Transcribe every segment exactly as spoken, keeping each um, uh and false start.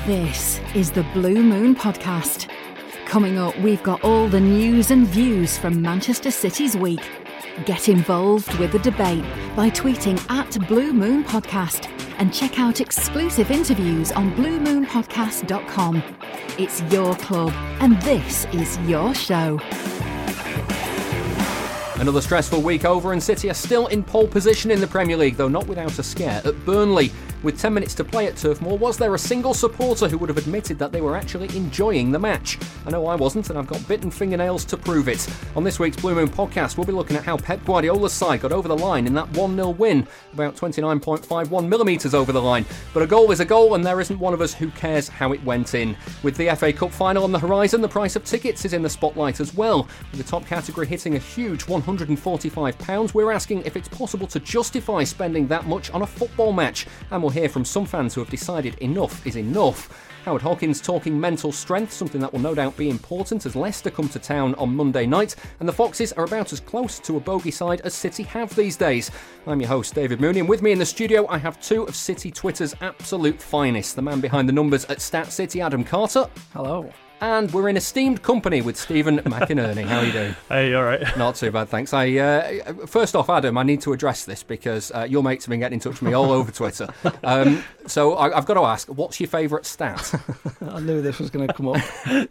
This is the Blue Moon Podcast. Coming up, we've got all the news and views from Manchester City's week. Get involved with the debate by tweeting at Blue Moon Podcast and check out exclusive interviews on blue moon podcast dot com. It's your club and this is your show. Another stressful week over and City are still in pole position in the Premier League, though not without a scare at Burnley. With ten minutes to play at Turf Moor, was there a single supporter who would have admitted that they were actually enjoying the match? I know I wasn't, and I've got bitten fingernails to prove it. On this week's Blue Moon Podcast, we'll be looking at how Pep Guardiola's side got over the line in that one nil win, about twenty-nine point five one millimetres over the line. But a goal is a goal, and there isn't one of us who cares how it went in. With the F A Cup final on the horizon, the price of tickets is in the spotlight as well. With the top category hitting a huge one hundred forty-five pounds, we're asking if it's possible to justify spending that much on a football match. And we'll hear from some fans who have decided enough is enough. Howard Hawkins talking mental strength, something that will no doubt be important as Leicester come to town on Monday night, and the Foxes are about as close to a bogey side as City have these days. I'm your host, David Mooney, and with me in the studio I have two of City Twitter's absolute finest, the man behind the numbers at Stat City, Adam Carter. Hello. And we're in esteemed company with Stephen McInerney. How are you doing? Hey, all right. Not too bad, thanks. I uh, First off, Adam, I need to address this because uh, your mates have been getting in touch with me all over Twitter. Um, so I, I've got to ask, what's your favourite stat? I knew this was going to come up.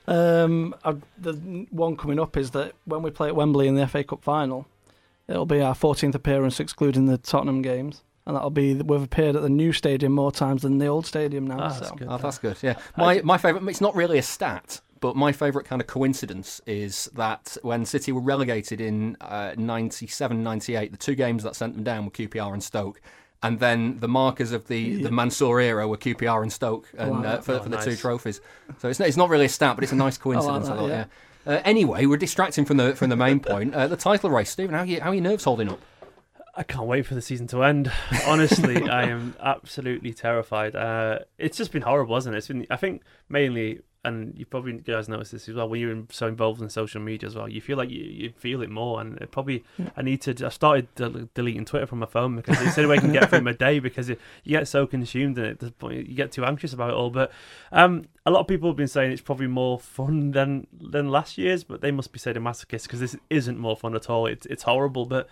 um, I, the one coming up is that when we play at Wembley in the F A Cup final, it'll be our fourteenth appearance, excluding the Tottenham games. And that'll be, we've appeared at the new stadium more times than the old stadium now. Oh, so. that's good. Oh, that's good, yeah. My my favourite, it's not really a stat, but my favourite kind of coincidence is that when City were relegated in uh, ninety-seven ninety-eight, the two games that sent them down were Q P R and Stoke. And then the markers of the, yeah. the Mansour era were Q P R and Stoke and, uh, for, oh, for the nice. two trophies. So it's not, it's not really a stat, but it's a nice coincidence. I, like that, I thought, yeah. yeah. Uh, anyway, we're distracting from the from the main point. Uh, the title race, Stephen, how are, you, how are your nerves holding up? I can't wait for the season to end. Honestly, I am absolutely terrified. Uh, it's just been horrible, hasn't it? It's been, I think, mainly, and you probably guys noticed this as well, when you're so involved in social media as well, you feel like you, you feel it more. And it probably, I need to, I started del- deleting Twitter from my phone because it's the only way I can get through my day because it, you get so consumed in it, the point you get too anxious about it all. But um, a lot of people have been saying it's probably more fun than than last year's, but they must be sadomasochists because this isn't more fun at all. It's, it's horrible, but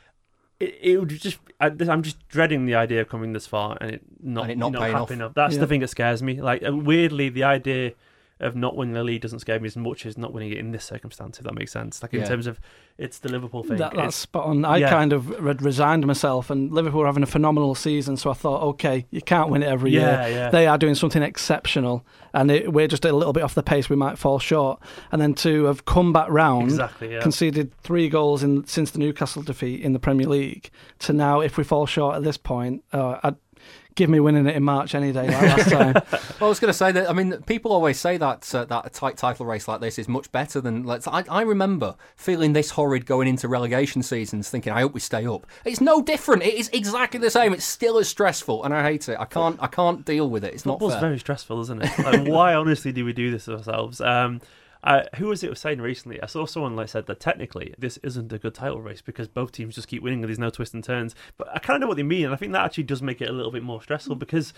It, it would just. I, I'm just dreading the idea of coming this far and it not, and it not, not paying happening. off. That's yeah. the thing that scares me. Like weirdly, the idea of not winning the league doesn't scare me as much as not winning it in this circumstance. If that makes sense. Like in Yeah. terms of, it's the Liverpool thing. That, that's It's- spot on. I yeah. kind of re- resigned myself, and Liverpool were having a phenomenal season, so I thought, okay, you can't win it every Yeah, year. yeah. They are doing something exceptional, and it, we're just a little bit off the pace. We might fall short. And then to have come back round, Exactly, yeah. conceded three goals in since the Newcastle defeat in the Premier League, to now, if we fall short at this point, uh, I'd give me winning it in March any day like last time. Well, I was going to say that. I mean, people always say that uh, that a tight title race like this is much better than. Let's. I, I remember feeling this horrid going into relegation seasons, thinking, "I hope we stay up." It's no different. It is exactly the same. It's still as stressful, and I hate it. I can't. I can't deal with it. It's not Football's fair. very stressful, isn't it? Like, why honestly do we do this to ourselves? Um, Uh, who was it was saying recently? I saw someone like said that technically this isn't a good title race because both teams just keep winning and there's no twists and turns. But I kind of know what they mean, and I think that actually does make it a little bit more stressful because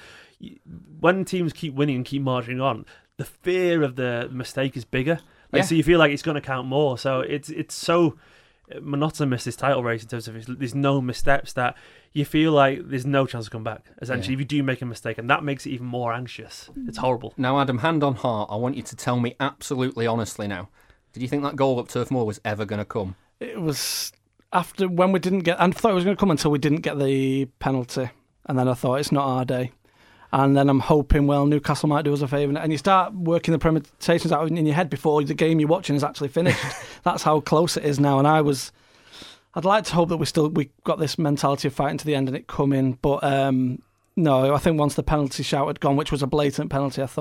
when teams keep winning and keep marching on, the fear of the mistake is bigger. Like, Yeah. So you feel like it's going to count more. So it's it's so monotonous, this title race, in terms of there's no missteps, that you feel like there's no chance to come back, essentially, Yeah. if you do make a mistake, and that makes it even more anxious. It's horrible. Now, Adam, hand on heart, I want you to tell me absolutely honestly now. Did you think that goal up Turf Moor was ever going to come? It was after when we didn't get. I thought it was going to come until we didn't get the penalty, and then I thought it's not our day. And then I'm hoping, well, Newcastle might do us a favour. And you start working the permutations out in your head before the game you're watching is actually finished. That's how close it is now. And I was, I'd like to hope that we still we got this mentality of fighting to the end and it come in. But um, no, I think once the penalty shout had gone, which was a blatant penalty, I thought,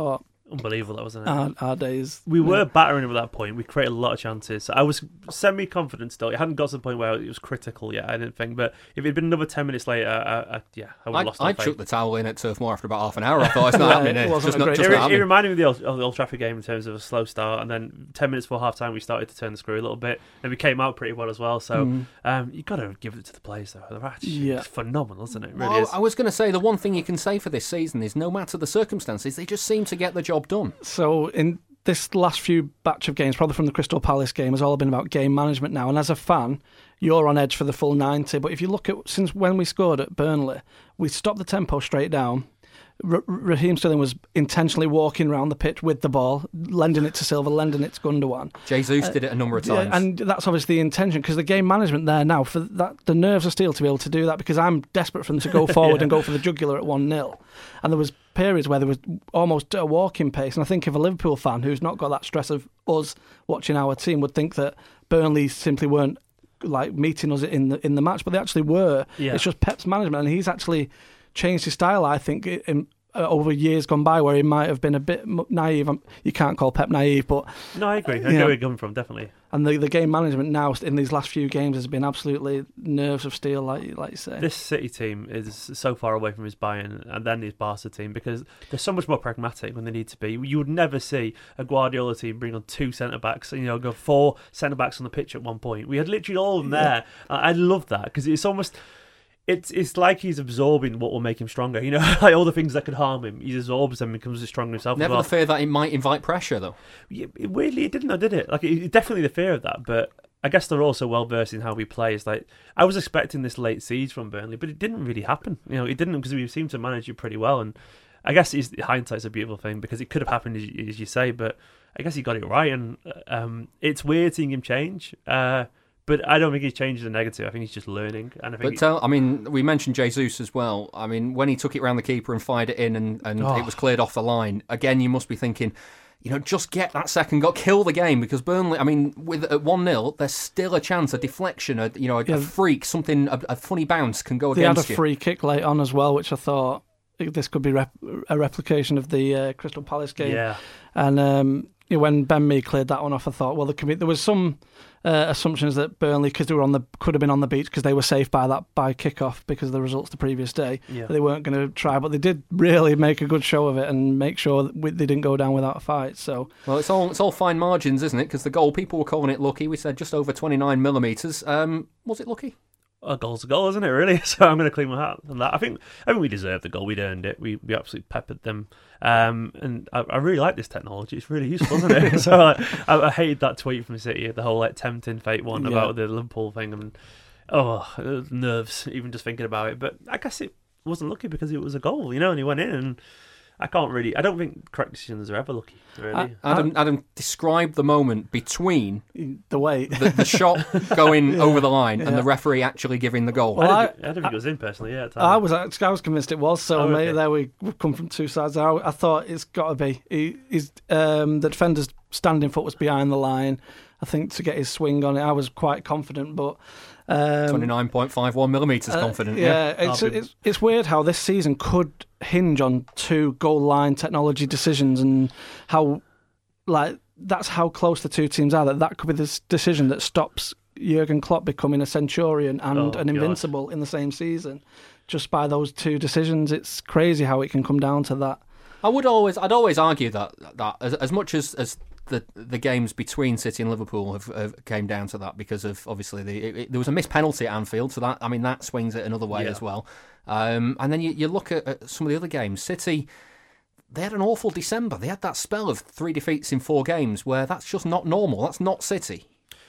unbelievable, that wasn't it? Our, our days. We were battering him at that point. We created a lot of chances. I was semi-confident still. It hadn't got to the point where it was critical yet, I didn't think. But if it had been another ten minutes later, I, I, yeah, I would have lost I faith. chucked the towel in at Turf Moor after about half an hour. I thought, it's not Yeah, happening. it It's wasn't just a not, great- just It, not it happening. reminded me of the old, of the Old Trafford game in terms of a slow start, and then ten minutes before half time we started to turn the screw a little bit, and we came out pretty well as well. So Mm. um, you got to give it to the players though. They're actually Yeah. it's phenomenal, isn't it? It really Well, is. I was going to say the one thing you can say for this season is no matter the circumstances, they just seem to get the job done. So in this last few batch of games, probably from the Crystal Palace game, has all been about game management now. And as a fan, you're on edge for the full ninety. But if you look at since when we scored at Burnley, we stopped the tempo straight down. R- Raheem Sterling was intentionally walking around the pitch with the ball, lending it to Silva, lending it to Gundogan. Jesus did it a number of Yeah, times. and that's obviously the intention, because the game management there now, for that, the nerves of steel to be able to do that, because I'm desperate for them to go forward Yeah. and go for the jugular at one nil. And there was periods where there was almost a walking pace. And I think if a Liverpool fan who's not got that stress of us watching our team would think that Burnley simply weren't like meeting us in the in the match, but they actually were. Yeah. It's just Pep's management, and he's actually changed his style, I think, in, uh, over years gone by, where he might have been a bit m- naive. Um, You can't call Pep naive, but No, I agree. I Yeah. get where you're coming from, definitely. and the, the game management now in these last few games has been absolutely nerves of steel, like like you say. This City team is so far away from his Bayern and then his Barca team because they're so much more pragmatic when they need to be. You would never see a Guardiola team bring on two centre backs, you know, go four centre backs on the pitch at one point. We had literally all of them there. I I love that because it's almost. It's it's like he's absorbing what will make him stronger. You know, like all the things that could harm him, he absorbs them and becomes stronger himself. Never as well. the fear that it might invite pressure, though. Yeah, it, weirdly, it didn't, though, did it? Like, it, it definitely the fear of that, but I guess they're also well versed in how we play. It's like I was expecting this late siege from Burnley, but it didn't really happen. You know, it didn't because we seemed to manage it pretty well. And I guess it's, hindsight's a beautiful thing because it could have happened as you, as you say, but I guess he got it right. And um, it's weird seeing him change. Uh, But I don't think he's changed the negative. I think he's just learning. And I think But tell, I mean, we mentioned Jesus as well. I mean, when he took it round the keeper and fired it in and, and Oh. it was cleared off the line, again, you must be thinking, you know, just get that second goal, kill the game, because Burnley, I mean, with at one nil, there's still a chance, a deflection, a, you know, a, Yeah. a freak, something, a, a funny bounce can go They had a against you. free kick late on as well, which I thought this could be rep- a replication of the uh, Crystal Palace game. yeah, And um, you know, when Ben Mee cleared that one off, I thought, well, there, could be, there was some uh, assumptions that Burnley, because they were on the, could have been on the beach because they were safe by that by kick-off because of the results the previous day. yeah. But they weren't going to try, but they did really make a good show of it and make sure that we, they didn't go down without a fight. So Well, it's all it's all fine margins, isn't it? Because the goal, people were calling it lucky. We said just over twenty-nine millimetres. Um, was it lucky? A goal's a goal, isn't it? Really. So I'm going to clean my hat on that. I think I think we deserved the goal. We'd earned it. We we absolutely peppered them. Um, and I, I really like this technology. It's really useful, isn't it? so like, I, I hated that tweet from City, the whole like tempting fate one Yeah. about the Liverpool thing, and oh, uh, nerves even just thinking about it. But I guess it wasn't lucky because it was a goal, you know, and he went in. And I can't really. I don't think corrections are ever lucky. Really. I- Adam, Adam, describe the moment between the way. the, the shot going Yeah. over the line and Yeah. the referee actually giving the goal. Well, I, I- didn't, I, didn't think it was in personally. Yeah, at the I time. was actually, I was convinced it was. So Oh, mate, okay. there we, we've come from two sides. I, I thought it's got to be. He, he's um, the defender's standing foot was behind the line. I think to get his swing on it, I was quite confident, but. Um, twenty-nine point five one millimetres uh, confident. Yeah. yeah, it's, I'll be- it's it's weird how this season could hinge on two goal line technology decisions and how like that's how close the two teams are. That that could be this decision that stops Jurgen Klopp becoming a Centurion and Oh, an God. Invincible in the same season, just by those two decisions. It's crazy how it can come down to that. I would always, I'd always argue that that as, as much as, as the the games between City and Liverpool have, have came down to that because of obviously the it, it, there was a missed penalty at Anfield, so that I mean that swings it another way Yeah. as well. Um, and then you, you look at, at some of the other games. City, they had an awful December. They had that spell of three defeats in four games where that's just not normal. That's not City.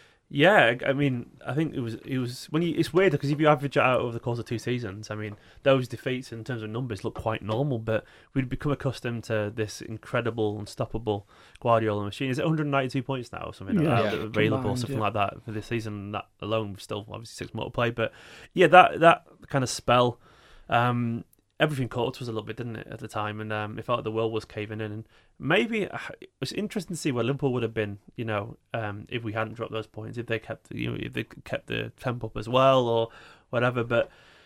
Yeah, I mean, I think it was it was when you. It's weird because if you average it out over the course of two seasons, I mean, those defeats in terms of numbers look quite normal. But we'd become accustomed to this incredible, unstoppable Guardiola machine. Is it one hundred ninety-two points now or something like Yeah. that, Yeah. that are available, Combined, something yeah. like that for this season? That alone, still obviously six more to play. But yeah, that that kind of spell. Um, Everything caught up to us a little bit, didn't it, at the time? And um, it felt like the world was caving in. And maybe uh, it was interesting to see where Liverpool would have been, you know, um, if we hadn't dropped those points, if they kept, you know, if they kept the tempo up as well or whatever. But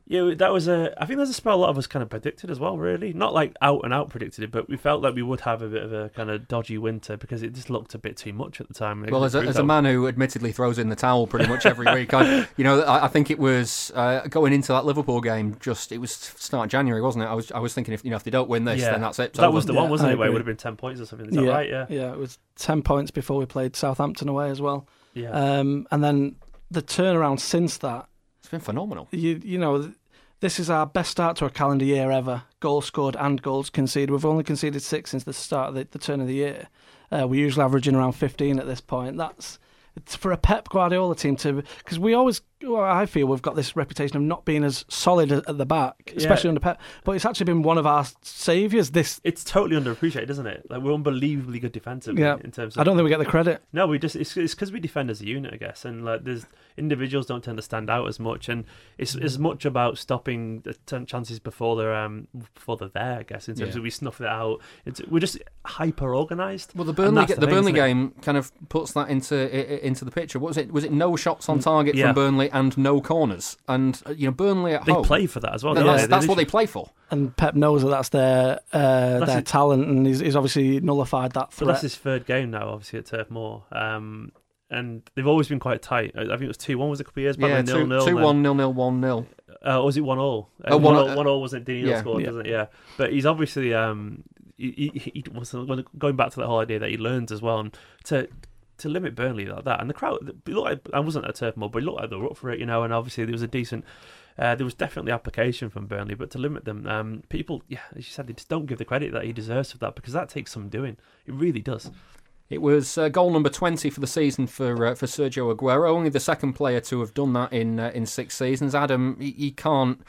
Yeah, that was a. I think there's a spell a lot of us kind of predicted as well. Really, not like out and out predicted it, but we felt like we would have a bit of a kind of dodgy winter because it just looked a bit too much at the time. Well, as a, as a man who admittedly throws in the towel pretty much every week, I, you know, I, I think it was uh, going into that Liverpool game. Just it was start of January, wasn't it? I was I was thinking if you know if they don't win this, yeah. then that's it. That over. was the yeah, one, wasn't I it? Where it agree. would have been ten points or something. Is that yeah, right? Yeah, yeah. It was ten points before we played Southampton away as well. Yeah, um, and then the turnaround since that. It's been phenomenal. You you know. This is our best start to a calendar year ever. Goals scored and goals conceded. We've only conceded six since the start of the, the turn of the year. Uh, we're usually averaging around fifteen at this point. That's it's for a Pep Guardiola team to... Because we always... Well, I feel we've got this reputation of not being as solid at the back, especially yeah. under Pep. But it's actually been one of our saviours. This It's totally underappreciated, isn't it? Like, we're unbelievably good defensively yeah. in terms of... I don't think we get the credit. No, we just... It's because we defend as a unit, I guess. And like, there's... Individuals don't tend to stand out as much, and it's as much about stopping the t- chances before they're um, before they're there. I guess in terms yeah. of we snuff it out. It's, we're just hyper organised. Well, the Burnley the, the thing, Burnley game it? kind of puts that into into the picture. What was it? Was it no shots on target yeah. from Burnley and no corners? And you know, Burnley at they home. They play for that as well. No, yeah, that's they, that's they what they play for. And Pep knows that that's their uh, that's their his, talent, and he's, he's obviously nullified that threat. But that's his third game now, obviously at Turf Moor. Um, And they've always been quite tight. I think it was two one was a couple of years back. Yeah, nil nil. two one, nil nil, one nil. Uh, or was it one all? Uh, one one, all, one all wasn't Diniel yeah, scored, yeah. doesn't it? Yeah. But he's obviously um, he, he, he was going back to that whole idea that he learns as well, and to to limit Burnley like that. And the crowd, it looked like, I wasn't at Turf Moor, but it looked like they were up for it, you know. And obviously there was a decent. Uh, there was definitely application from Burnley, but to limit them, um, people, yeah, as you said, they just don't give the credit that he deserves for that because that takes some doing. It really does. It was uh, goal number twenty for the season for uh, for Sergio Aguero. Only the second player to have done that in uh, in six seasons. Adam, you can't.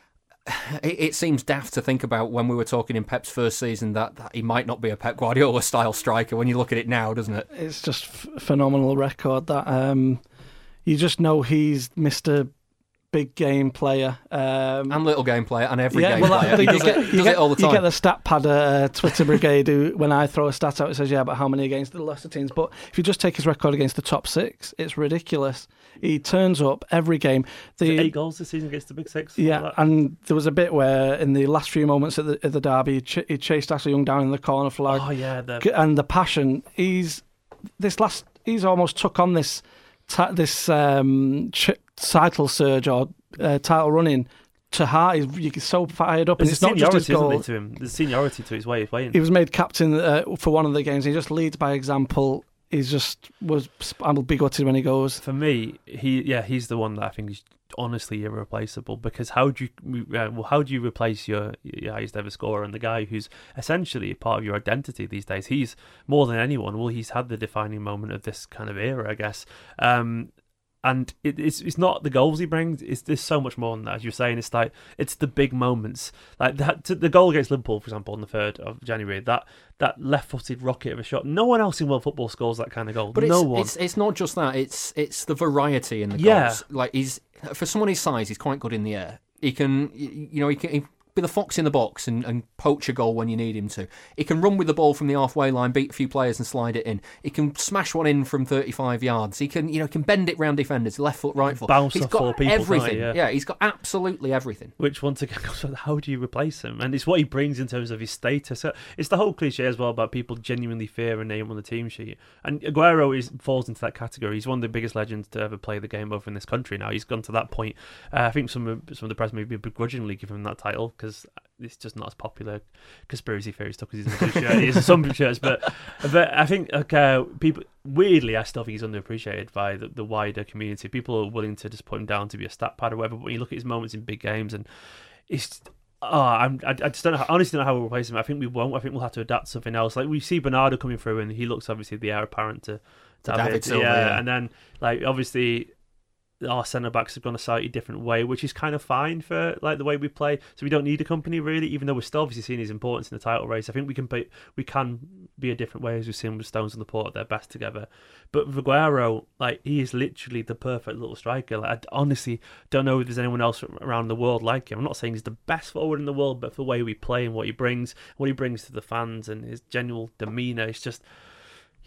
It, it seems daft to think about when we were talking in Pep's first season that, that he might not be a Pep Guardiola style striker. When you look at it now, doesn't it? It's just a phenomenal record. That um, you just know he's Mister Big game player um, and little game player and every yeah, game well, player. He does, get, it, does get, it all the time. You get the stat pad uh, Twitter brigade who, when I throw a stat out, it says, yeah, but how many against the lesser teams? But if you just take his record against the top six, it's ridiculous. He turns up every game. The, eight goals this season against the Big Six. Yeah, like and there was a bit where in the last few moments at the, at the derby, he, ch- he chased Ashley Young down in the corner flag. Oh, yeah. The... And the passion. He's this last. He's almost took on this ta- this um, ch- title surge or uh, title running to heart. He's, he's so fired up. There's and it's not just his goal. Isn't it, to him? There's seniority to his way of playing. He was made captain uh, for one of the games. He just leads by example. He's just was. I'll be gutted when he goes. For me, he yeah, he's the one that I think is honestly irreplaceable. Because how do you uh, well, how do you replace your, your highest ever scorer and the guy who's essentially part of your identity these days? He's more than anyone. Well, he's had the defining moment of this kind of era, I guess. Um, And it, it's it's not the goals he brings. It's there's so much more than that. As you're saying, it's like it's the big moments, like that. The goal against Liverpool, for example, on the third of January. That that left-footed rocket of a shot. No one else in world football scores that kind of goal. But no it's, one. It's it's not just that. It's it's the variety in the yeah. goals. Like he's for someone his size, he's quite good in the air. He can you know he can. He, be the fox in the box and, and poach a goal when you need him to. He can run with the ball from the halfway line, beat a few players and slide it in. He can smash one in from thirty-five yards. He can, you know, can bend it round defenders, left foot, right foot. Bounce he's off got four people, everything. yeah. yeah, he's got absolutely everything. Which once again, how do you replace him? And it's what he brings in terms of his status. It's the whole cliche as well about people genuinely fear a name on the team sheet. And Aguero is falls into that category. He's one of the biggest legends to ever play the game over in this country. Now he's gone to that point. Uh, I think some of, some of the press maybe begrudgingly give him that title because it's just not as popular conspiracy theory stuff because he's in a blue shirt. He's in some blue shirts, but but I think okay, people weirdly I still think he's underappreciated by the, the wider community. People are willing to just put him down to be a stat pad or whatever. But when you look at his moments in big games, and it's oh, I'm, I, I just don't know. How, honestly, don't know how we'll replace him. I think we won't. I think we'll have to adapt something else. Like we see Bernardo coming through, and he looks obviously the heir apparent to, to David, David Silva, yeah. yeah, and then like obviously. Our centre backs have gone a slightly different way, which is kind of fine for like the way we play. So we don't need a company really, even though we're still obviously seeing his importance in the title race. I think we can be we can be a different way as we've seen with Stones and Laporte at their best together. But with Aguero, like he is literally the perfect little striker. Like, I honestly don't know if there's anyone else around the world like him. I'm not saying he's the best forward in the world, but for the way we play and what he brings, what he brings to the fans and his general demeanour, it's just.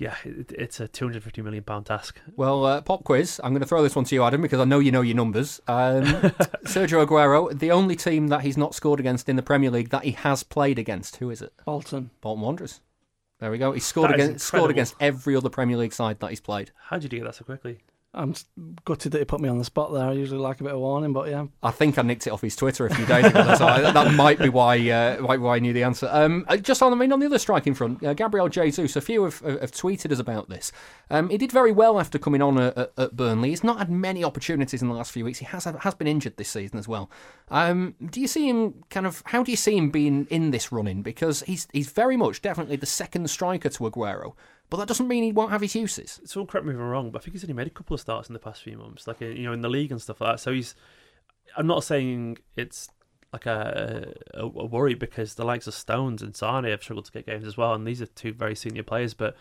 yeah, it, it's a two hundred fifty million pound task. Well, uh, pop quiz. I'm going to throw this one to you, Adam, because I know you know your numbers. Um, Sergio Aguero, the only team that he's not scored against in the Premier League that he has played against, who is it? Bolton. Bolton Wanderers. There we go. He's scored That is against scored incredible. against every other Premier League side that he's played. How did you get that so quickly? I'm gutted that he put me on the spot there. I usually like a bit of warning, but yeah. I think I nicked it off his Twitter a few days ago, so I, that might be why, uh, why why I knew the answer. Um, just on, I mean, on the other striking front, uh, Gabriel Jesus, a few have, have tweeted us about this. Um, he did very well after coming on at, at, at Burnley. He's not had many opportunities in the last few weeks. He has has been injured this season as well. Um, do you see him kind of? How do you see him being in this running? Because he's he's very much definitely the second striker to Aguero. But that doesn't mean he won't have his uses. So correct me if I'm wrong, but I think he's only made a couple of starts in the past few months, like you know, in the league and stuff like that. So he's. I'm not saying it's like a, a, a worry because the likes of Stones and Sane have struggled to get games as well, and these are two very senior players. But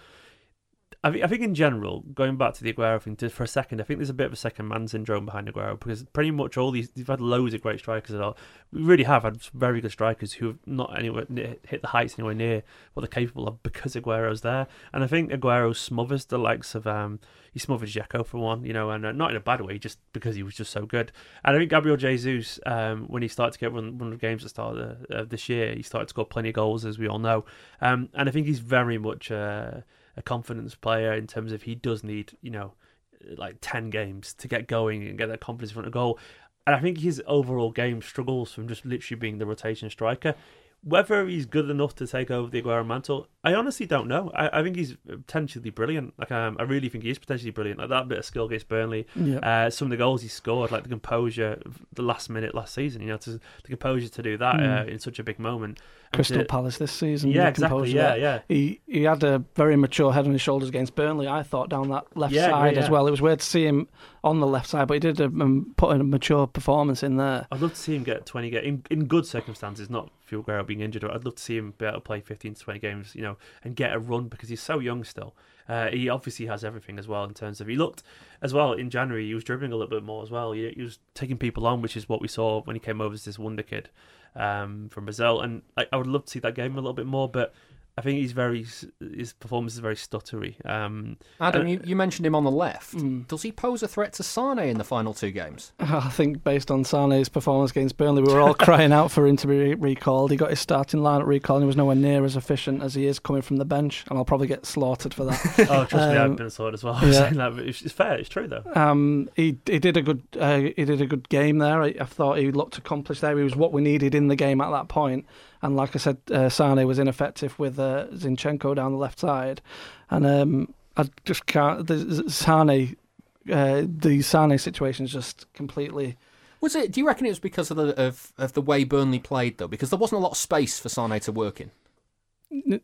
I think, I think in general, going back to the Aguero thing for a second, I think there's a bit of a second man syndrome behind Aguero because pretty much all these, you've had loads of great strikers at all. We really have had very good strikers who have not anywhere hit the heights anywhere near what they're capable of because Aguero's there. And I think Aguero smothers the likes of, um, he smothers Dzeko for one, you know, and uh, not in a bad way, just because he was just so good. And I think Gabriel Jesus, um, when he started to get one, one of the games at the start of the, uh, this year, he started to score plenty of goals, as we all know. Um, and I think he's very much uh, a confidence player in terms of he does need, you know, like ten games to get going and get that confidence in front of goal. And I think his overall game struggles from just literally being the rotation striker. Whether he's good enough to take over the Aguero mantle, I honestly don't know. I, I think he's potentially brilliant. Like um, I really think he is potentially brilliant. Like that bit of skill against Burnley, Yeah. uh, some of the goals he scored, like the composure, the last minute last season. You know, to, the composure to do that Mm. uh, in such a big moment. And Crystal to- Palace this season. Yeah, the exactly. composure Yeah, there. yeah. He he had a very mature head on his shoulders against Burnley, I thought, down that left Yeah, side yeah. as well. It was weird to see him on the left side, but he did um, put in a mature performance in there. I'd love to see him get twenty games in, in good circumstances, not for Aguero being injured. I'd love to see him be able to play fifteen to twenty games, you know, and get a run because he's so young still. Uh, he obviously has everything as well in terms of he looked as well in January. He was dribbling a little bit more as well. He, he was taking people on, which is what we saw when he came over as this wonder kid um, from Brazil. And I, I would love to see that game a little bit more, but I think he's very his performance is very stuttery. Um, Adam, and- you, you mentioned him on the left. Mm. Does he pose a threat to Sane in the final two games? I think based on Sane's performance against Burnley, we were all crying out for him to be re- recalled. He got his starting lineup recalled and he was nowhere near as efficient as he is coming from the bench, and I'll probably get slaughtered for that. oh, trust me, Um, I've been assaulted as well. yeah. Saying that, but it's, it's fair. It's true though. Um, he he did a good uh, he did a good game there. I, I thought he looked accomplished there. He was what we needed in the game at that point. And like I said, uh, Sane was ineffective with uh, Zinchenko down the left side, and um, I just can't. The Sane, uh, the Sane situation is just completely. Was it? Do you reckon it was because of the of, of the way Burnley played though? Because there wasn't a lot of space for Sane to work in.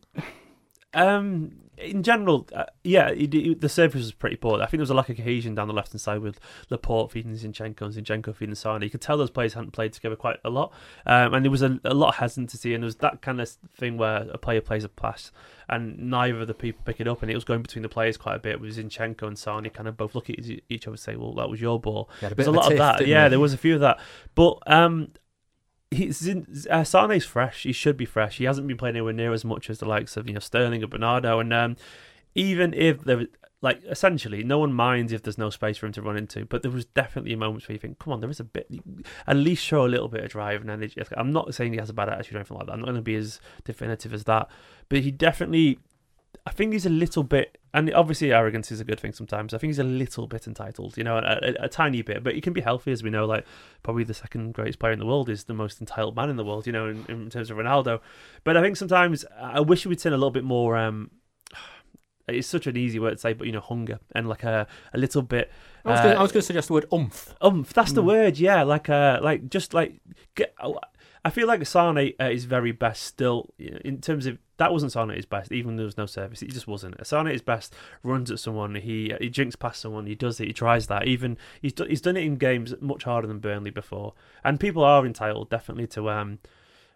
Um, in general, uh, yeah, it, it, the surface was pretty poor. I think there was a lack of cohesion down the left hand side with Laporte feeding Zinchenko and Zinchenko feeding Sane. You could tell those players hadn't played together quite a lot, um, and there was a, a lot of hesitancy, and there was that kind of thing where a player plays a pass and neither of the people pick it up, and it was going between the players quite a bit with Zinchenko and Sane kind of both look at each other and say, well, that was your ball. He had a There's bit a of a lot tiff, of that. didn't Yeah, he? there was a few of that. But um, he's in, uh, Sane's fresh. He should be fresh. He hasn't been playing anywhere near as much as the likes of you know Sterling or Bernardo. And um, even if there, like essentially, no one minds if there's no space for him to run into. But there was definitely moments where you think, come on, there is a bit. At least show a little bit of drive and energy. I'm not saying he has a bad attitude or anything like that. I'm not going to be as definitive as that. But he definitely. I think he's a little bit, and obviously arrogance is a good thing sometimes. I think he's a little bit entitled, you know, a, a, a tiny bit, but he can be healthy, as we know. Like probably the second greatest player in the world is the most entitled man in the world, you know, in, in terms of Ronaldo. But I think sometimes I wish we'd seen a little bit more. Um, it's such an easy word to say, but you know, hunger and like a a little bit. I was uh, gonna, I was going to suggest the word oomph. Umph, that's the Mm. word, yeah. Like, uh, like just like, get, I feel like Sane at his very best still, you know, in terms of that wasn't Sane at his best, even though there was no service. It just wasn't. Sane at his best runs at someone, he he jinks past someone, he does it, he tries that. Even he's do, he's done it in games much harder than Burnley before, and people are entitled definitely to um.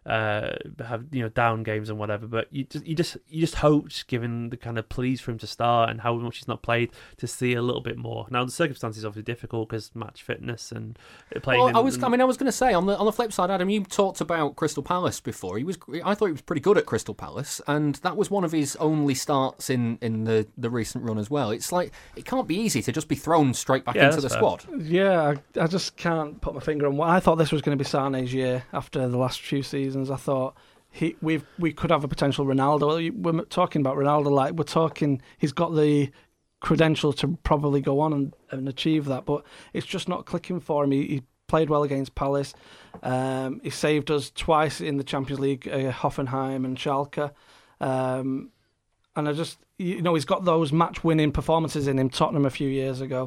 uh, have you know down games and whatever. But you just you just you just hoped, given the kind of pleas for him to start and how much he's not played, to see a little bit more. Now the circumstances are obviously difficult because match fitness and playing. Well, in, I was I mean I was going to say on the on the flip side, Adam, you talked about Crystal Palace before. He was I thought he was pretty good at Crystal Palace, and that was one of his only starts in, in the, the recent run as well. It's like it can't be easy to just be thrown straight back yeah, into the fair. squad. Yeah, I, I just can't put my finger on what I thought this was going to be Sané's year after the last few seasons. I thought he we we could have a potential Ronaldo. We're talking about Ronaldo like we're talking. He's got the credential to probably go on and, and achieve that, but it's just not clicking for him. He, he played well against Palace. Um, he saved us twice in the Champions League, uh, Hoffenheim and Schalke. Um, and I just, you know, he's got those match-winning performances in him. Tottenham a few years ago.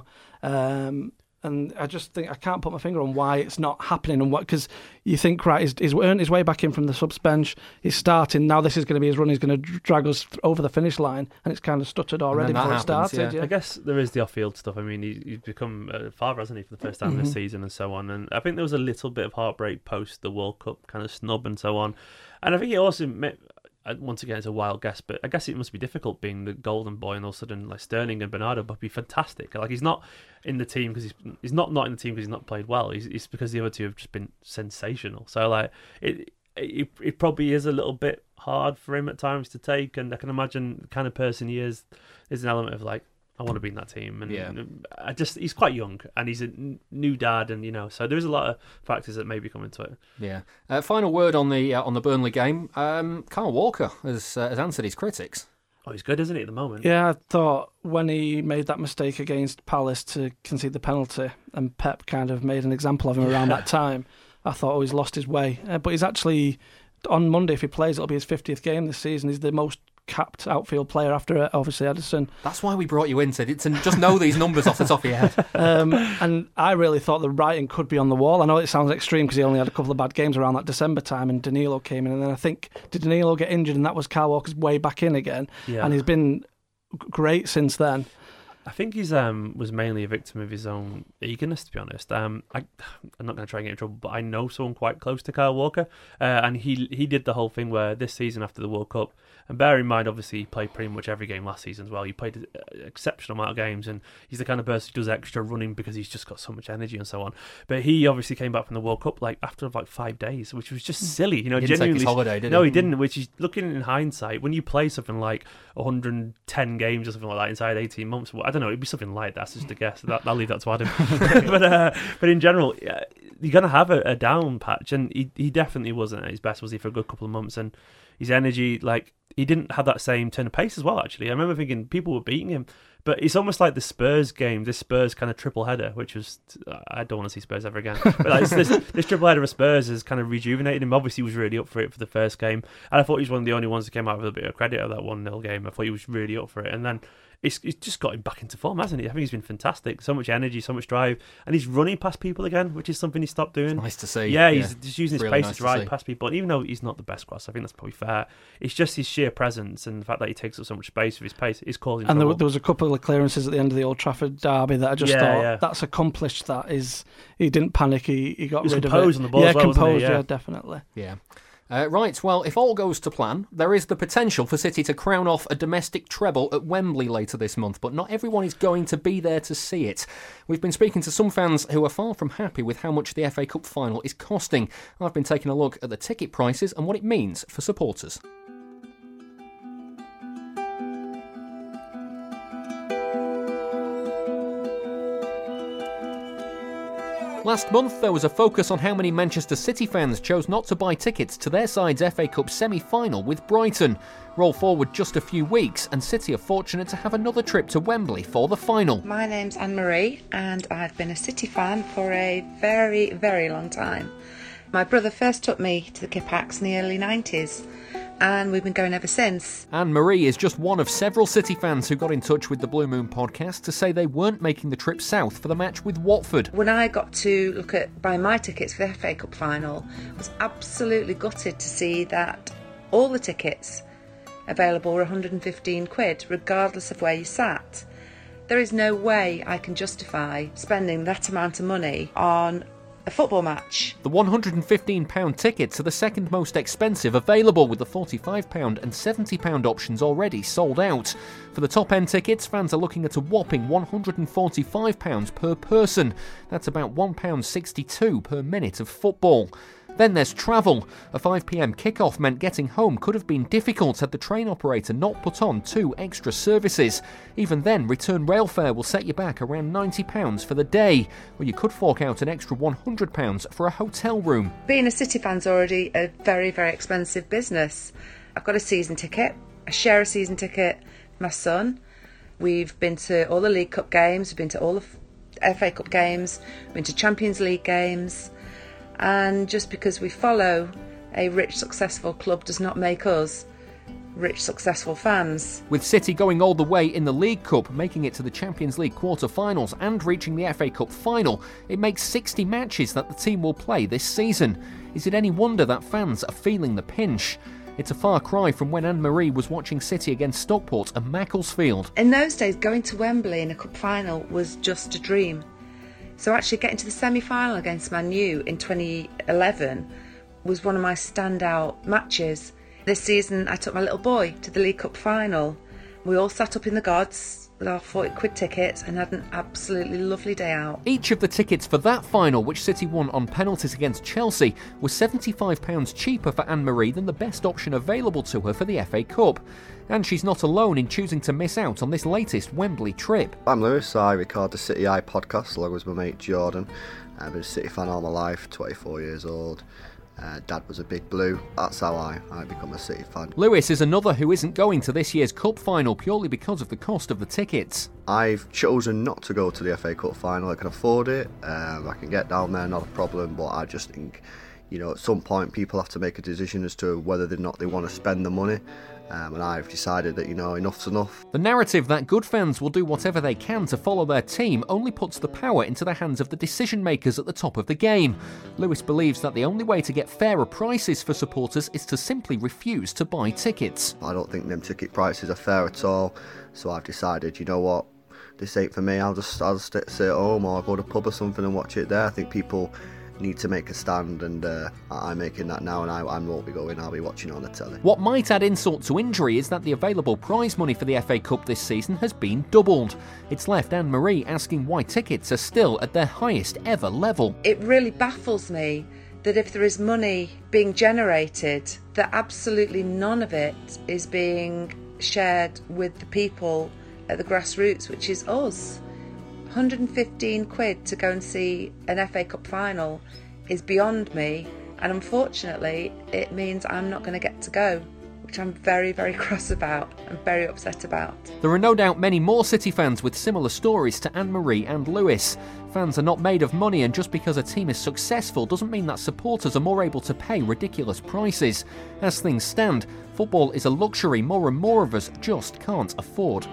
Um, And I just think I can't put my finger on why it's not happening, and what because you think right, he's, he's earned his way back in from the subs bench. He's starting now. This is going to be his run. He's going to drag us over the finish line, and it's kind of stuttered already before happens, it started. yeah. Yeah. I guess there is the off-field stuff. I mean, he, he's become a father, hasn't he, for the first time Mm-hmm. this season and so on. And I think there was a little bit of heartbreak post the World Cup kind of snub and so on. And I think he also. Once again, it's a wild guess, but I guess it must be difficult being the golden boy and all of a sudden like Sterling and Bernardo would be fantastic. Like he's not in the team because he's he's not not in the team because he's not played well. He's it's because the other two have just been sensational. So like it, it it probably is a little bit hard for him at times to take, and I can imagine the kind of person he is is an element of like I want to be in that team, and Yeah. I just he's quite young and he's a n- new dad, and you know so there's a lot of factors that maybe come into it. Yeah. Uh, final word on the uh, on the Burnley game. Um, Kyle Walker has uh, has answered his critics. Oh, he's good, isn't he, at the moment? Yeah, I thought when he made that mistake against Palace to concede the penalty, and Pep kind of made an example of him around that time, I thought, oh, he's lost his way. Uh, but he's actually, on Monday, if he plays, it'll be his fiftieth game this season. He's the most capped outfield player after, uh, obviously, Ederson. That's why we brought you in, to, to just know these numbers off the top of your head. Um, and I really thought the writing could be on the wall. I know it sounds extreme because he only had a couple of bad games around that December time, and Danilo came in, and then I think, did Danilo get injured, and that was Kyle Walker's way back in again? Yeah. And he's been g- great since then. I think he's um was mainly a victim of his own eagerness, to be honest. Um, I I'm not going to try and get in trouble, but I know someone quite close to Kyle Walker, uh, and he he did the whole thing where this season after the World Cup, and bear in mind, obviously he played pretty much every game last season as well. He played an exceptional amount of games, and he's the kind of person who does extra running because he's just got so much energy and so on. But he obviously came back from the World Cup like after like five days, which was just silly. You know, He didn't take his genuinely. holiday, did no, he? he didn't. Which is looking in hindsight, when you play something like one hundred ten games or something like that inside eighteen months, well, I don't know, it'd be something like that. That's just a guess. That, I'll leave that to Adam. but uh, but in general, yeah, you're gonna have a, a down patch, and he he definitely wasn't at his best, was he, for a good couple of months? And his energy, like he didn't have that same turn of pace as well. Actually, I remember thinking people were beating him. But it's almost like the Spurs game, this Spurs kind of triple header, which was, I don't want to see Spurs ever again. But like, this, this triple header of Spurs has kind of rejuvenated him. Obviously, he was really up for it for the first game. And I thought he was one of the only ones that came out with a bit of credit of that one nil game. I thought he was really up for it. And then it's, it's just got him back into form, hasn't he? I think he's been fantastic. So much energy, so much drive. And he's running past people again, which is something he stopped doing. It's nice to see. Yeah, he's yeah. just using his really pace nice to drive to past people. And even though he's not the best cross, I think that's probably fair. It's just his sheer presence and the fact that he takes up so much space with his pace is causing and trouble. there, there was a couple of clearances at the end of the Old Trafford derby that I just Yeah, thought yeah. that's accomplished. That is, he didn't panic. He he got He was rid of it. composed on the ball Yeah, as well, wasn't he? composed. Yeah. Yeah, definitely. Yeah. Uh, right, well, if all goes to plan, there is the potential for City to crown off a domestic treble at Wembley later this month, but not everyone is going to be there to see it. We've been speaking to some fans who are far from happy with how much the F A Cup final is costing. I've been taking a look at the ticket prices and what it means for supporters. Last month, there was a focus on how many Manchester City fans chose not to buy tickets to their side's F A Cup semi-final with Brighton. Roll forward just a few weeks, and City are fortunate to have another trip to Wembley for the final. My name's Anne-Marie, and I've been a City fan for a very, very long time. My brother first took me to the Kippax in the early nineties, and we've been going ever since. Anne-Marie is just one of several City fans who got in touch with the Blue Moon podcast to say they weren't making the trip south for the match with Watford. When I got to look at buying my tickets for the F A Cup final, I was absolutely gutted to see that all the tickets available were one hundred fifteen quid, regardless of where you sat. There is no way I can justify spending that amount of money on a football match. The one hundred and fifteen pound tickets are the second most expensive available, with the forty-five pound and seventy pound options already sold out. For the top end tickets, fans are looking at a whopping one hundred and forty-five pounds per person. That's about one pound sixty-two per minute of football. Then there's travel. A five p m kickoff meant getting home could have been difficult had the train operator not put on two extra services. Even then, return rail fare will set you back around ninety pounds for the day, or you could fork out an extra one hundred pounds for a hotel room. Being a City fan's already a very, very expensive business. I've got a season ticket. I share a season ticket with my son. We've been to all the League Cup games, we've been to all the F A Cup games, we've been to Champions League games. And just because we follow a rich, successful club does not make us rich, successful fans. With City going all the way in the League Cup, making it to the Champions League quarter-finals and reaching the F A Cup final, it makes sixty matches that the team will play this season. Is it any wonder that fans are feeling the pinch? It's a far cry from when Anne-Marie was watching City against Stockport and Macclesfield. In those days, going to Wembley in a cup final was just a dream. So actually getting to the semi-final against Man U in twenty eleven was one of my standout matches. This season I took my little boy to the League Cup final. We all sat up in the gods with our forty quid tickets and had an absolutely lovely day out. Each of the tickets for that final, which City won on penalties against Chelsea, was seventy-five pounds cheaper for Anne-Marie than the best option available to her for the F A Cup. And she's not alone in choosing to miss out on this latest Wembley trip. I'm Lewis, I record the City Eye podcast along with my mate Jordan. I've been a City fan all my life, twenty-four years old. Uh, Dad was a big blue. That's how I, I become a City fan. Lewis is another who isn't going to this year's Cup final purely because of the cost of the tickets. I've chosen not to go to the F A Cup final. I can afford it, um, I can get down there, not a problem, but I just think, you know, at some point people have to make a decision as to whether or not they want to spend the money. Um, and I've decided that, you know, enough's enough. The narrative that good fans will do whatever they can to follow their team only puts the power into the hands of the decision makers at the top of the game. Lewis believes that the only way to get fairer prices for supporters is to simply refuse to buy tickets. I don't think them ticket prices are fair at all, so I've decided, you know what, this ain't for me. I'll just I'll just stay at home or go to a pub or something and watch it there. I think people need to make a stand, and uh, I'm making that now, and I, I won't be going. I'll be watching it on the telly. What might add insult to injury is that the available prize money for the F A Cup this season has been doubled. It's left Anne-Marie asking why tickets are still at their highest ever level. It really baffles me that if there is money being generated, that absolutely none of it is being shared with the people at the grassroots, which is us. one hundred and fifteen quid to go and see an F A Cup final is beyond me, and unfortunately it means I'm not going to get to go, which I'm very, very cross about and very upset about. There are no doubt many more City fans with similar stories to Anne-Marie and Lewis. Fans are not made of money, and just because a team is successful doesn't mean that supporters are more able to pay ridiculous prices. As things stand, football is a luxury more and more of us just can't afford.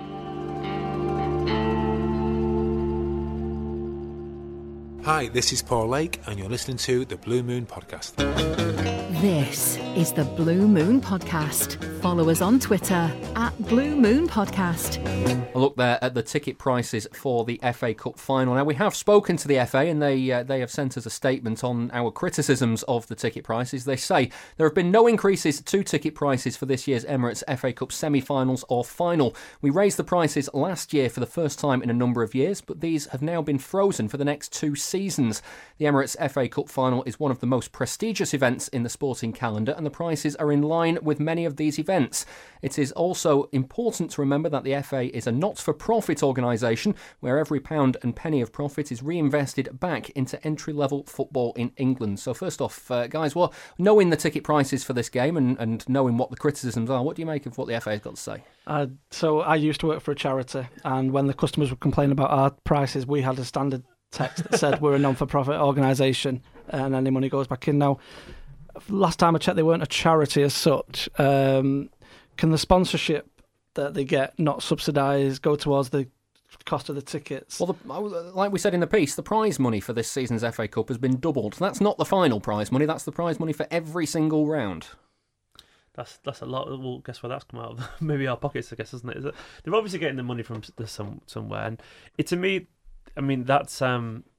Hi, this is Paul Lake, and you're listening to the Blue Moon Podcast. This is the Blue Moon Podcast. Follow us on Twitter at Blue Moon Podcast. A look there at the ticket prices for the F A Cup final. Now, we have spoken to the F A, and they uh, they have sent us a statement on our criticisms of the ticket prices. They say there have been no increases to ticket prices for this year's Emirates F A Cup semi-finals or final. We raised the prices last year for the first time in a number of years, but these have now been frozen for the next two seasons. The Emirates F A Cup final is one of the most prestigious events in the sporting calendar, and the prices are in line with many of these events. It is also important to remember that the F A is a not-for-profit organisation where every pound and penny of profit is reinvested back into entry-level football in England. So first off, uh, guys, well, knowing the ticket prices for this game and, and knowing what the criticisms are, what do you make of what the F A has got to say? Uh, so I used to work for a charity, and when the customers would complain about our prices, we had a standard text that said we're a non-for-profit organisation and any money goes back in. Now, last time I checked, they weren't a charity as such. Um, can the sponsorship that they get not subsidise, go towards the cost of the tickets? Well, the, like we said in the piece, the prize money for this season's F A Cup has been doubled. That's not the final prize money, that's the prize money for every single round. That's that's a lot. Well, guess where that's come out of? Maybe our pockets, I guess, isn't it? Is it? They're obviously getting the money from some somewhere, and it to me, I mean, that's um,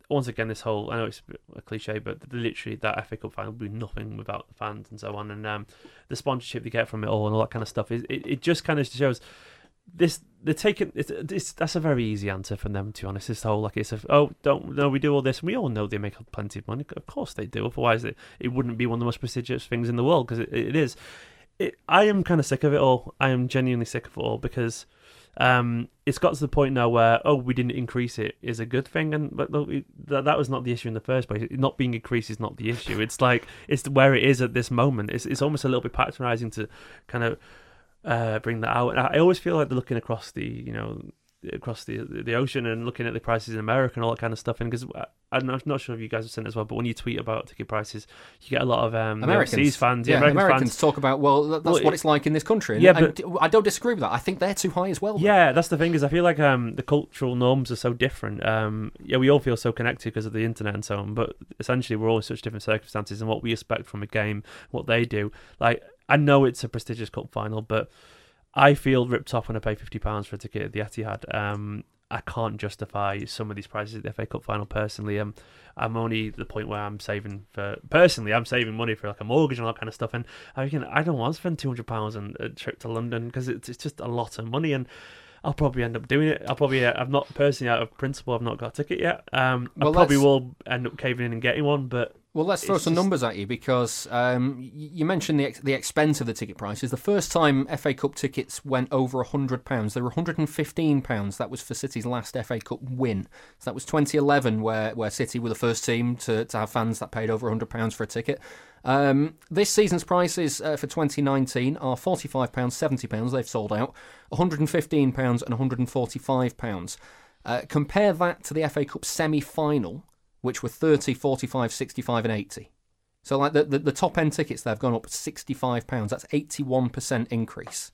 once again, this whole, I know it's a cliche, but literally that F A Cup final would be nothing without the fans and so on. And um, the sponsorship they get from it all and all that kind of stuff, it, it, it just kind of shows this, they're taking, it's, it's, that's a very easy answer from them, to be honest. This whole, like, it's a, oh, don't, no, we do all this. And we all know they make plenty of money. Of course they do. Otherwise, it, it wouldn't be one of the most prestigious things in the world, because it, it is. It, I am kind of sick of it all. I am genuinely sick of it all, because Um, it's got to the point now where, oh, we didn't increase it is a good thing, and but look, it, that, that was not the issue in the first place. Not being increased is not the issue. It's like it's where it is at this moment. It's it's almost a little bit patronising to kind of uh, bring that out. And I always feel like they're looking across the you know across the the ocean and looking at the prices in America and all that kind of stuff. And because I'm not, not sure if you guys have seen it as well, but when you tweet about ticket prices, you get a lot of um, Americans fans. Yeah, yeah Americans, Americans fans. talk about well, that's well, what it's like in this country. And, yeah, but and I don't disagree with that. I think they're too high as well. Though. Yeah, that's the thing is I feel like um, the cultural norms are so different. Um, yeah, we all feel so connected because of the internet and so on, but essentially we're all in such different circumstances, and what we expect from a game, what they do. Like, I know it's a prestigious cup final, but I feel ripped off when I pay fifty pounds for a ticket at the Etihad. Um, I can't justify some of these prices at the F A Cup final personally. Um, I'm only at the point where I'm saving for, personally, I'm saving money for like a mortgage and all that kind of stuff. And I can, I don't want to spend two hundred pounds on a trip to London because it's, it's just a lot of money. And I'll probably end up doing it. I'll probably, I've not personally, out of principle, I've not got a ticket yet. Um, well, I probably will end up caving in and getting one, but. Well, let's throw some just... numbers at you, because um, you mentioned the the expense of the ticket prices. The first time F A Cup tickets went over one hundred pounds, they were one hundred fifteen pounds. That was for City's last F A Cup win. So that was twenty eleven, where, where City were the first team to, to have fans that paid over one hundred pounds for a ticket. Um, this season's prices uh, for twenty nineteen are forty-five pounds, seventy pounds. They've sold out. one hundred fifteen pounds and one hundred forty-five pounds. Uh, compare that to the F A Cup semi-final, which were thirty, forty-five, sixty-five and eighty. So like the, the, the top end tickets, they've gone up sixty-five pounds. That's eighty-one percent increase.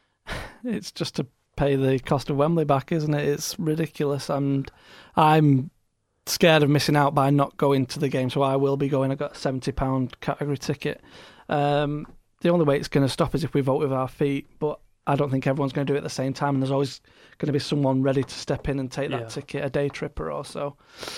It's just to pay the cost of Wembley back, isn't it? It's ridiculous. And I'm scared of missing out by not going to the game, so I will be going. I got a seventy pounds category ticket. Um, the only way it's going to stop is if we vote with our feet, but I don't think everyone's going to do it at the same time, and there's always going to be someone ready to step in and take that yeah. ticket, a day tripper or so.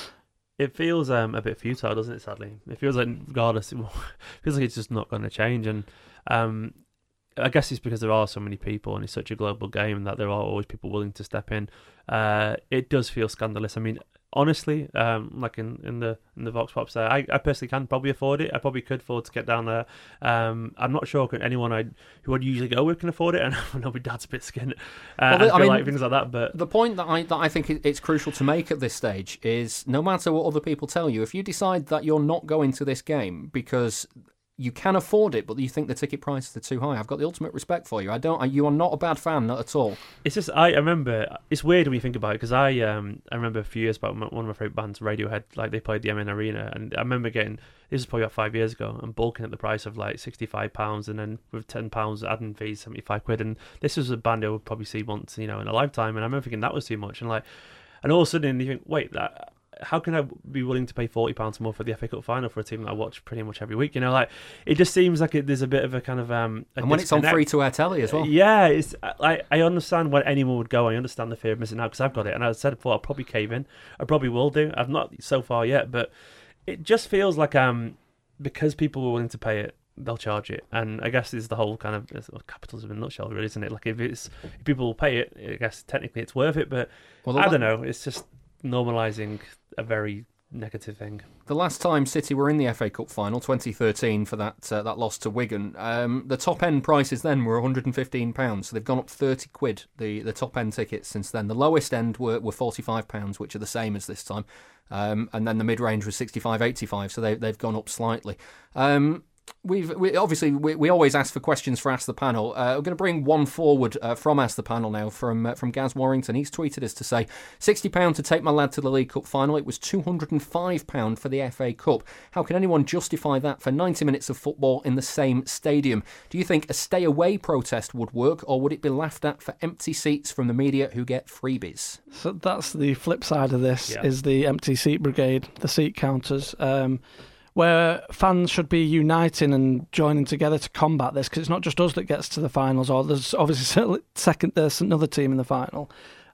It feels um, a bit futile, doesn't it, sadly? It feels like, regardless, it feels like it's just not going to change. And um, I guess it's because there are so many people and it's such a global game that there are always people willing to step in. Uh, it does feel scandalous. I mean, honestly, um, like in, in the in the Vox Pops there, I, I personally can probably afford it. I probably could afford to get down there. Um, I'm not sure anyone I who I'd usually go with can afford it, and I know my dad's a bit skinned. Uh, well, the, I, I mean, like things like that. But the point that I that I think it's crucial to make at this stage is, no matter what other people tell you, if you decide that you're not going to this game because you can afford it, but you think the ticket prices are too high, I've got the ultimate respect for you. I don't. You are not a bad fan, not at all. It's just I, I remember. It's weird when you think about it, because I um I remember a few years back, one of my favourite bands, Radiohead, like they played the M N Arena, and I remember getting, this was probably about five years ago, and bulking at the price of like sixty-five pounds, and then with ten pounds admin fees, seventy-five quid, and this was a band I would probably see once, you know, in a lifetime, and I remember thinking that was too much, and like, and all of a sudden you think, wait, that. How can I be willing to pay forty pounds more for the F A Cup final for a team that I watch pretty much every week? You know, like, it just seems like it, there's a bit of a kind of um. A and when disconnect. It's on free to air telly as well. Yeah, it's like, I understand why anyone would go. I understand the fear of missing out, because I've got it, and I said before, I'll probably cave in. I probably will do. I've not so far yet, but it just feels like um because people were willing to pay it, they'll charge it. And I guess this is the whole kind of capitalism in a nutshell, really, isn't it? Like, if it's if people will pay it, I guess technically it's worth it, but well, I don't know. It's just normalising a very negative thing. The last time City were in the F A Cup final, twenty thirteen, for that uh, that loss to Wigan, um, the top end prices then were one hundred fifteen pounds, so they've gone up thirty quid, the, the top end tickets since then. The lowest end were, were forty-five pounds, which are the same as this time, um, and then the mid range was sixty-five, eighty-five, so they, they've gone up slightly. Um, We've we, obviously we, we always ask for questions for Ask the Panel. Uh, we're going to bring one forward uh, from Ask the Panel now from uh, from Gaz Warrington. He's tweeted us to say sixty pounds to take my lad to the League Cup final. It was two hundred and five pounds for the F A Cup. How can anyone justify that for ninety minutes of football in the same stadium? Do you think a stay away protest would work, or would it be laughed at for empty seats from the media who get freebies? So that's the flip side of this, yeah. is the empty seat brigade, the seat counters. Um, where fans should be uniting and joining together to combat this, because it's not just us that gets to the finals, or there's obviously second there's another team in the final.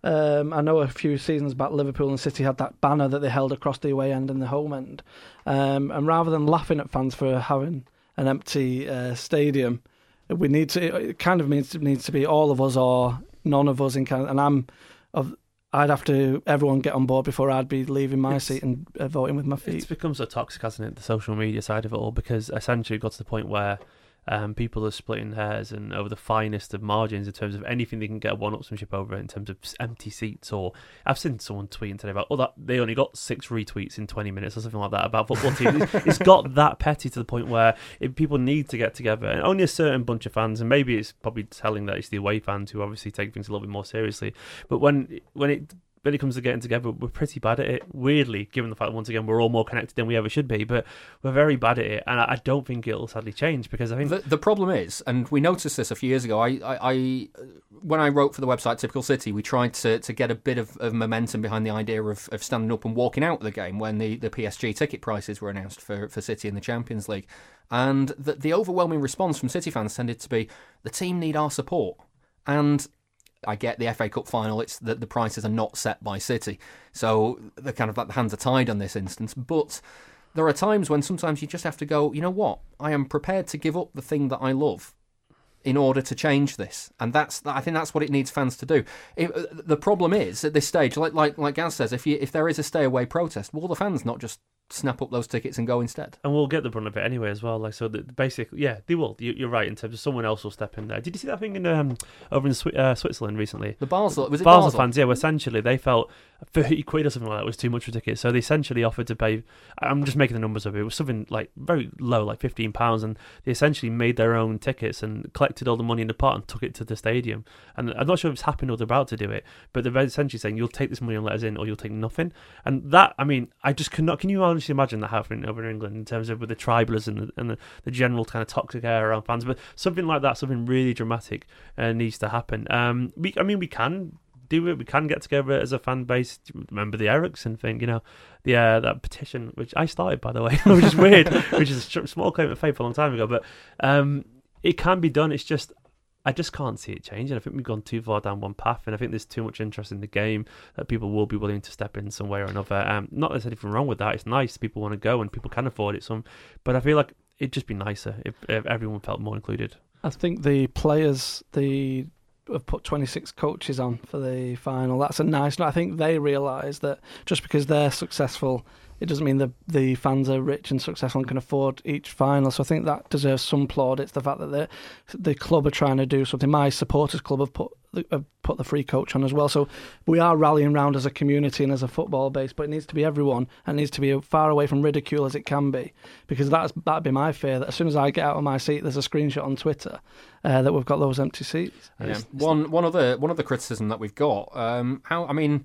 Um, I know a few seasons back, Liverpool and City had that banner that they held across the away end and the home end. Um, and rather than laughing at fans for having an empty uh, stadium, we need to. It kind of means needs to be all of us or none of us in kind of, and I'm of. I'd have to everyone get on board before I'd be leaving my it's, seat and uh, voting with my feet. It's become so toxic, hasn't it, the social media side of it all, because essentially it got to the point where um, people are splitting hairs and over the finest of margins in terms of anything they can get a one-upsmanship over in terms of empty seats. Or I've seen someone tweeting today about, oh, that they only got six retweets in twenty minutes or something like that about football teams. it's, it's got that petty to the point where if people need to get together, and only a certain bunch of fans, and maybe it's probably telling that it's the away fans who obviously take things a little bit more seriously, but when when it when it comes to getting together, we're pretty bad at it, weirdly, given the fact that, once again, we're all more connected than we ever should be, but we're very bad at it, and I don't think it'll sadly change, because I think... The, the problem is, and we noticed this a few years ago, I, I, I when I wrote for the website Typical City, we tried to, to get a bit of, of momentum behind the idea of, of standing up and walking out of the game when the, the P S G ticket prices were announced for, for City in the Champions League, and the, the overwhelming response from City fans tended to be, the team need our support, and... I get the F A Cup final, it's that the prices are not set by City. So the kind of like the hands are tied on this instance. But there are times when sometimes you just have to go, you know what? I am prepared to give up the thing that I love in order to change this. And that's I think that's what it needs fans to do. If, the problem is, at this stage, like like like Gaz says, if you, if there is a stay away protest, will the fans not just snap up those tickets and go instead? And we'll get the brunt of it anyway as well. Like so, the, basically, yeah, they will. You, you're right in terms of someone else will step in there. Did you see that thing in um over in Swi- uh, Switzerland recently? The Basel was it Basel, Basel fans? Yeah, well, essentially they felt thirty quid or something like that was too much for tickets, so they essentially offered to pay. I'm just making the numbers up. It was something like very low, like fifteen pounds, and they essentially made their own tickets and collected all the money in the pot and took it to the stadium. And I'm not sure if it's happened or they're about to do it, but they're essentially saying you'll take this money and let us in, or you'll take nothing. And that, I mean, I just cannot. Can you honestly imagine that happening over in England in terms of with the tribalism and the, and the, the general kind of toxic air around fans? But something like that, something really dramatic, uh, needs to happen. Um, we, I mean, we can do it. We can get together as a fan base. Remember the Ericsson thing, you know, the uh, that petition, which I started, by the way, which is weird, which is a small claim of faith a long time ago. But um, it can be done. It's just, I just can't see it changing. I think we've gone too far down one path, and I think there's too much interest in the game that people will be willing to step in some way or another. Um, not that there's anything wrong with that. It's nice. People want to go, and people can afford it. Some, but I feel like it'd just be nicer if, if everyone felt more included. I think the players, the have put twenty-six coaches on for the final. That's a nice. I think they realise that just because they're successful, it doesn't mean the the fans are rich and successful and can afford each final. So I think that deserves some plaudits. The fact that the the club are trying to do something. My supporters club have put have put the free coach on as well. So we are rallying round as a community and as a football base, but it needs to be everyone and it needs to be as far away from ridicule as it can be, because that's that'd be my fear, that as soon as I get out of my seat, there's a screenshot on Twitter uh, that we've got those empty seats. Yeah. One one other one other criticism that we've got. Um, how I mean.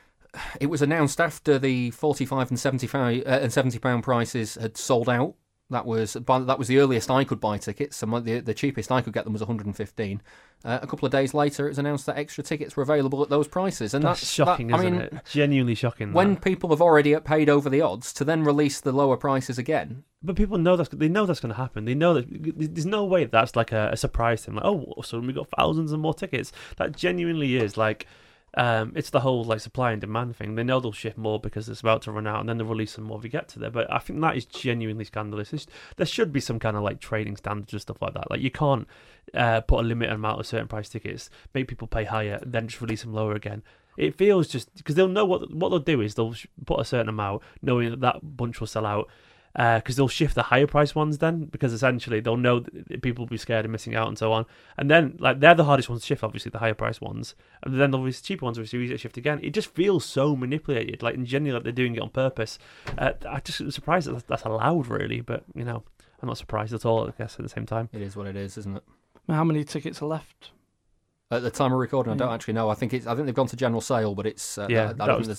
It was announced after the forty-five and seventy-five uh, and seventy pound prices had sold out. That was that was the earliest I could buy tickets. And the the cheapest I could get them was one hundred fifteen. Uh, a couple of days later, it was announced that extra tickets were available at those prices, and that's, that's shocking, that, isn't I mean, it? Genuinely shocking. When that. people have already paid over the odds to then release the lower prices again. But people know that's they know that's going to happen. They know that there's no way that's like a, a surprise to them. Like, oh, so we got thousands and more tickets. That genuinely is like. Um, it's the whole like supply and demand thing. They know they'll ship more because it's about to run out, and then they'll release some more if we get to there. But I think that is genuinely scandalous. It's, there should be some kind of like trading standards and stuff like that. Like you can't uh, put a limited amount of certain price tickets, make people pay higher, and then just release them lower again. It feels just because they'll know what what they'll do is they'll put a certain amount, knowing that that bunch will sell out. Because uh, they'll shift the higher price ones then, because essentially they'll know that people will be scared of missing out and so on. And then, like, they're the hardest ones to shift, obviously, the higher price ones. And then there'll be cheaper ones, which are easier to shift again. It just feels so manipulated, like, in genuinely, like they're doing it on purpose. Uh, I just am surprised that that's allowed, really. But, you know, I'm not surprised at all, I guess, at the same time. It is what it is, isn't it? How many tickets are left? At the time of recording, I don't actually know. I think it's. I think they've gone to general sale, but it's. Uh, yeah, I, I that don't was, think there's.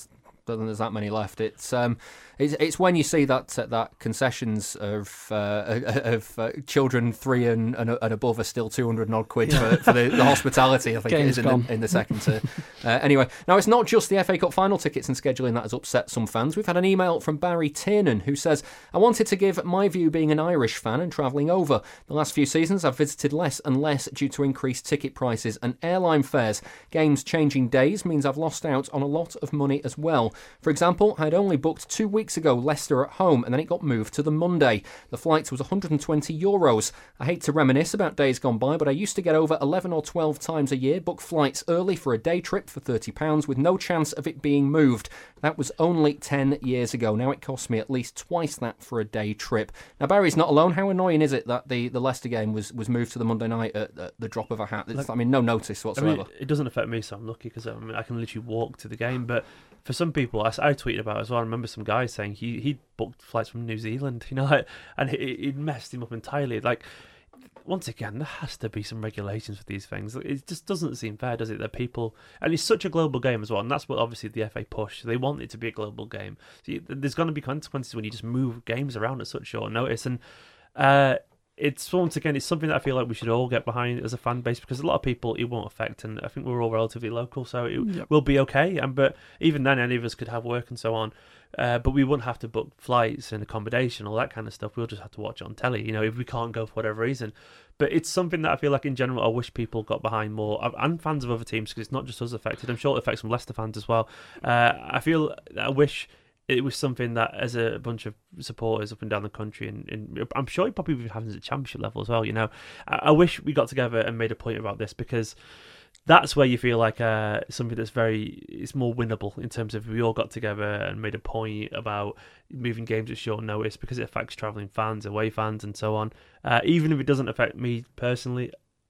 don't think there's that many left. It's um, it's, it's when you see that uh, that concessions of uh, of uh, children three and, and and above are still two hundred and odd quid for, for the, the hospitality. I think Game's it is in the, in the second tier. Uh, anyway, now it's not just the F A Cup final tickets and scheduling that has upset some fans. We've had an email from Barry Tiernan who says, "I wanted to give my view being an Irish fan and travelling over. The last few seasons I've visited less and less due to increased ticket prices and airline fares. Games changing days means I've lost out on a lot of money as well. For example, I'd only booked two weeks ago Leicester at home and then it got moved to the Monday. The flight was one hundred twenty euros. I hate to reminisce about days gone by, but I used to get over eleven or twelve times a year, book flights early for a day trip for thirty pounds with no chance of it being moved. That was only ten years ago. Now it costs me at least twice that for a day trip." Now Barry's not alone. How annoying is it that the, the Leicester game was, was moved to the Monday night at, at the drop of a hat? It's, like, I mean, no notice whatsoever. I mean, it doesn't affect me, so I'm lucky because I, mean, I can literally walk to the game. But for some people, I, I tweeted about it as well. I remember some guy saying he he booked flights from New Zealand, you know, and it, it messed him up entirely. Like, once again, there has to be some regulations for these things. It just doesn't seem fair, does it? That people, and it's such a global game as well, and that's what obviously the F A push. They want it to be a global game. So you, there's going to be consequences when you just move games around at such short notice, and uh, it's once again, it's something that I feel like we should all get behind as a fan base, because a lot of people it won't affect, and I think we're all relatively local, so it yep. will be okay. And but even then, any of us could have work and so on. Uh, but we wouldn't have to book flights and accommodation, all that kind of stuff. We'll just have to watch it on telly, you know, if we can't go for whatever reason. But it's something that I feel like in general I wish people got behind more, and fans of other teams, because it's not just us affected. I'm sure it affects some Leicester fans as well. Uh, I feel I wish it was something that as a bunch of supporters up and down the country, and, and I'm sure it probably happens at championship level as well, you know. I, I wish we got together and made a point about this, because that's where you feel like uh, something that's very, it's more winnable in terms of if we all got together and made a point about moving games at short notice, because it affects travelling fans, away fans and so on. Uh, even if it doesn't affect me personally,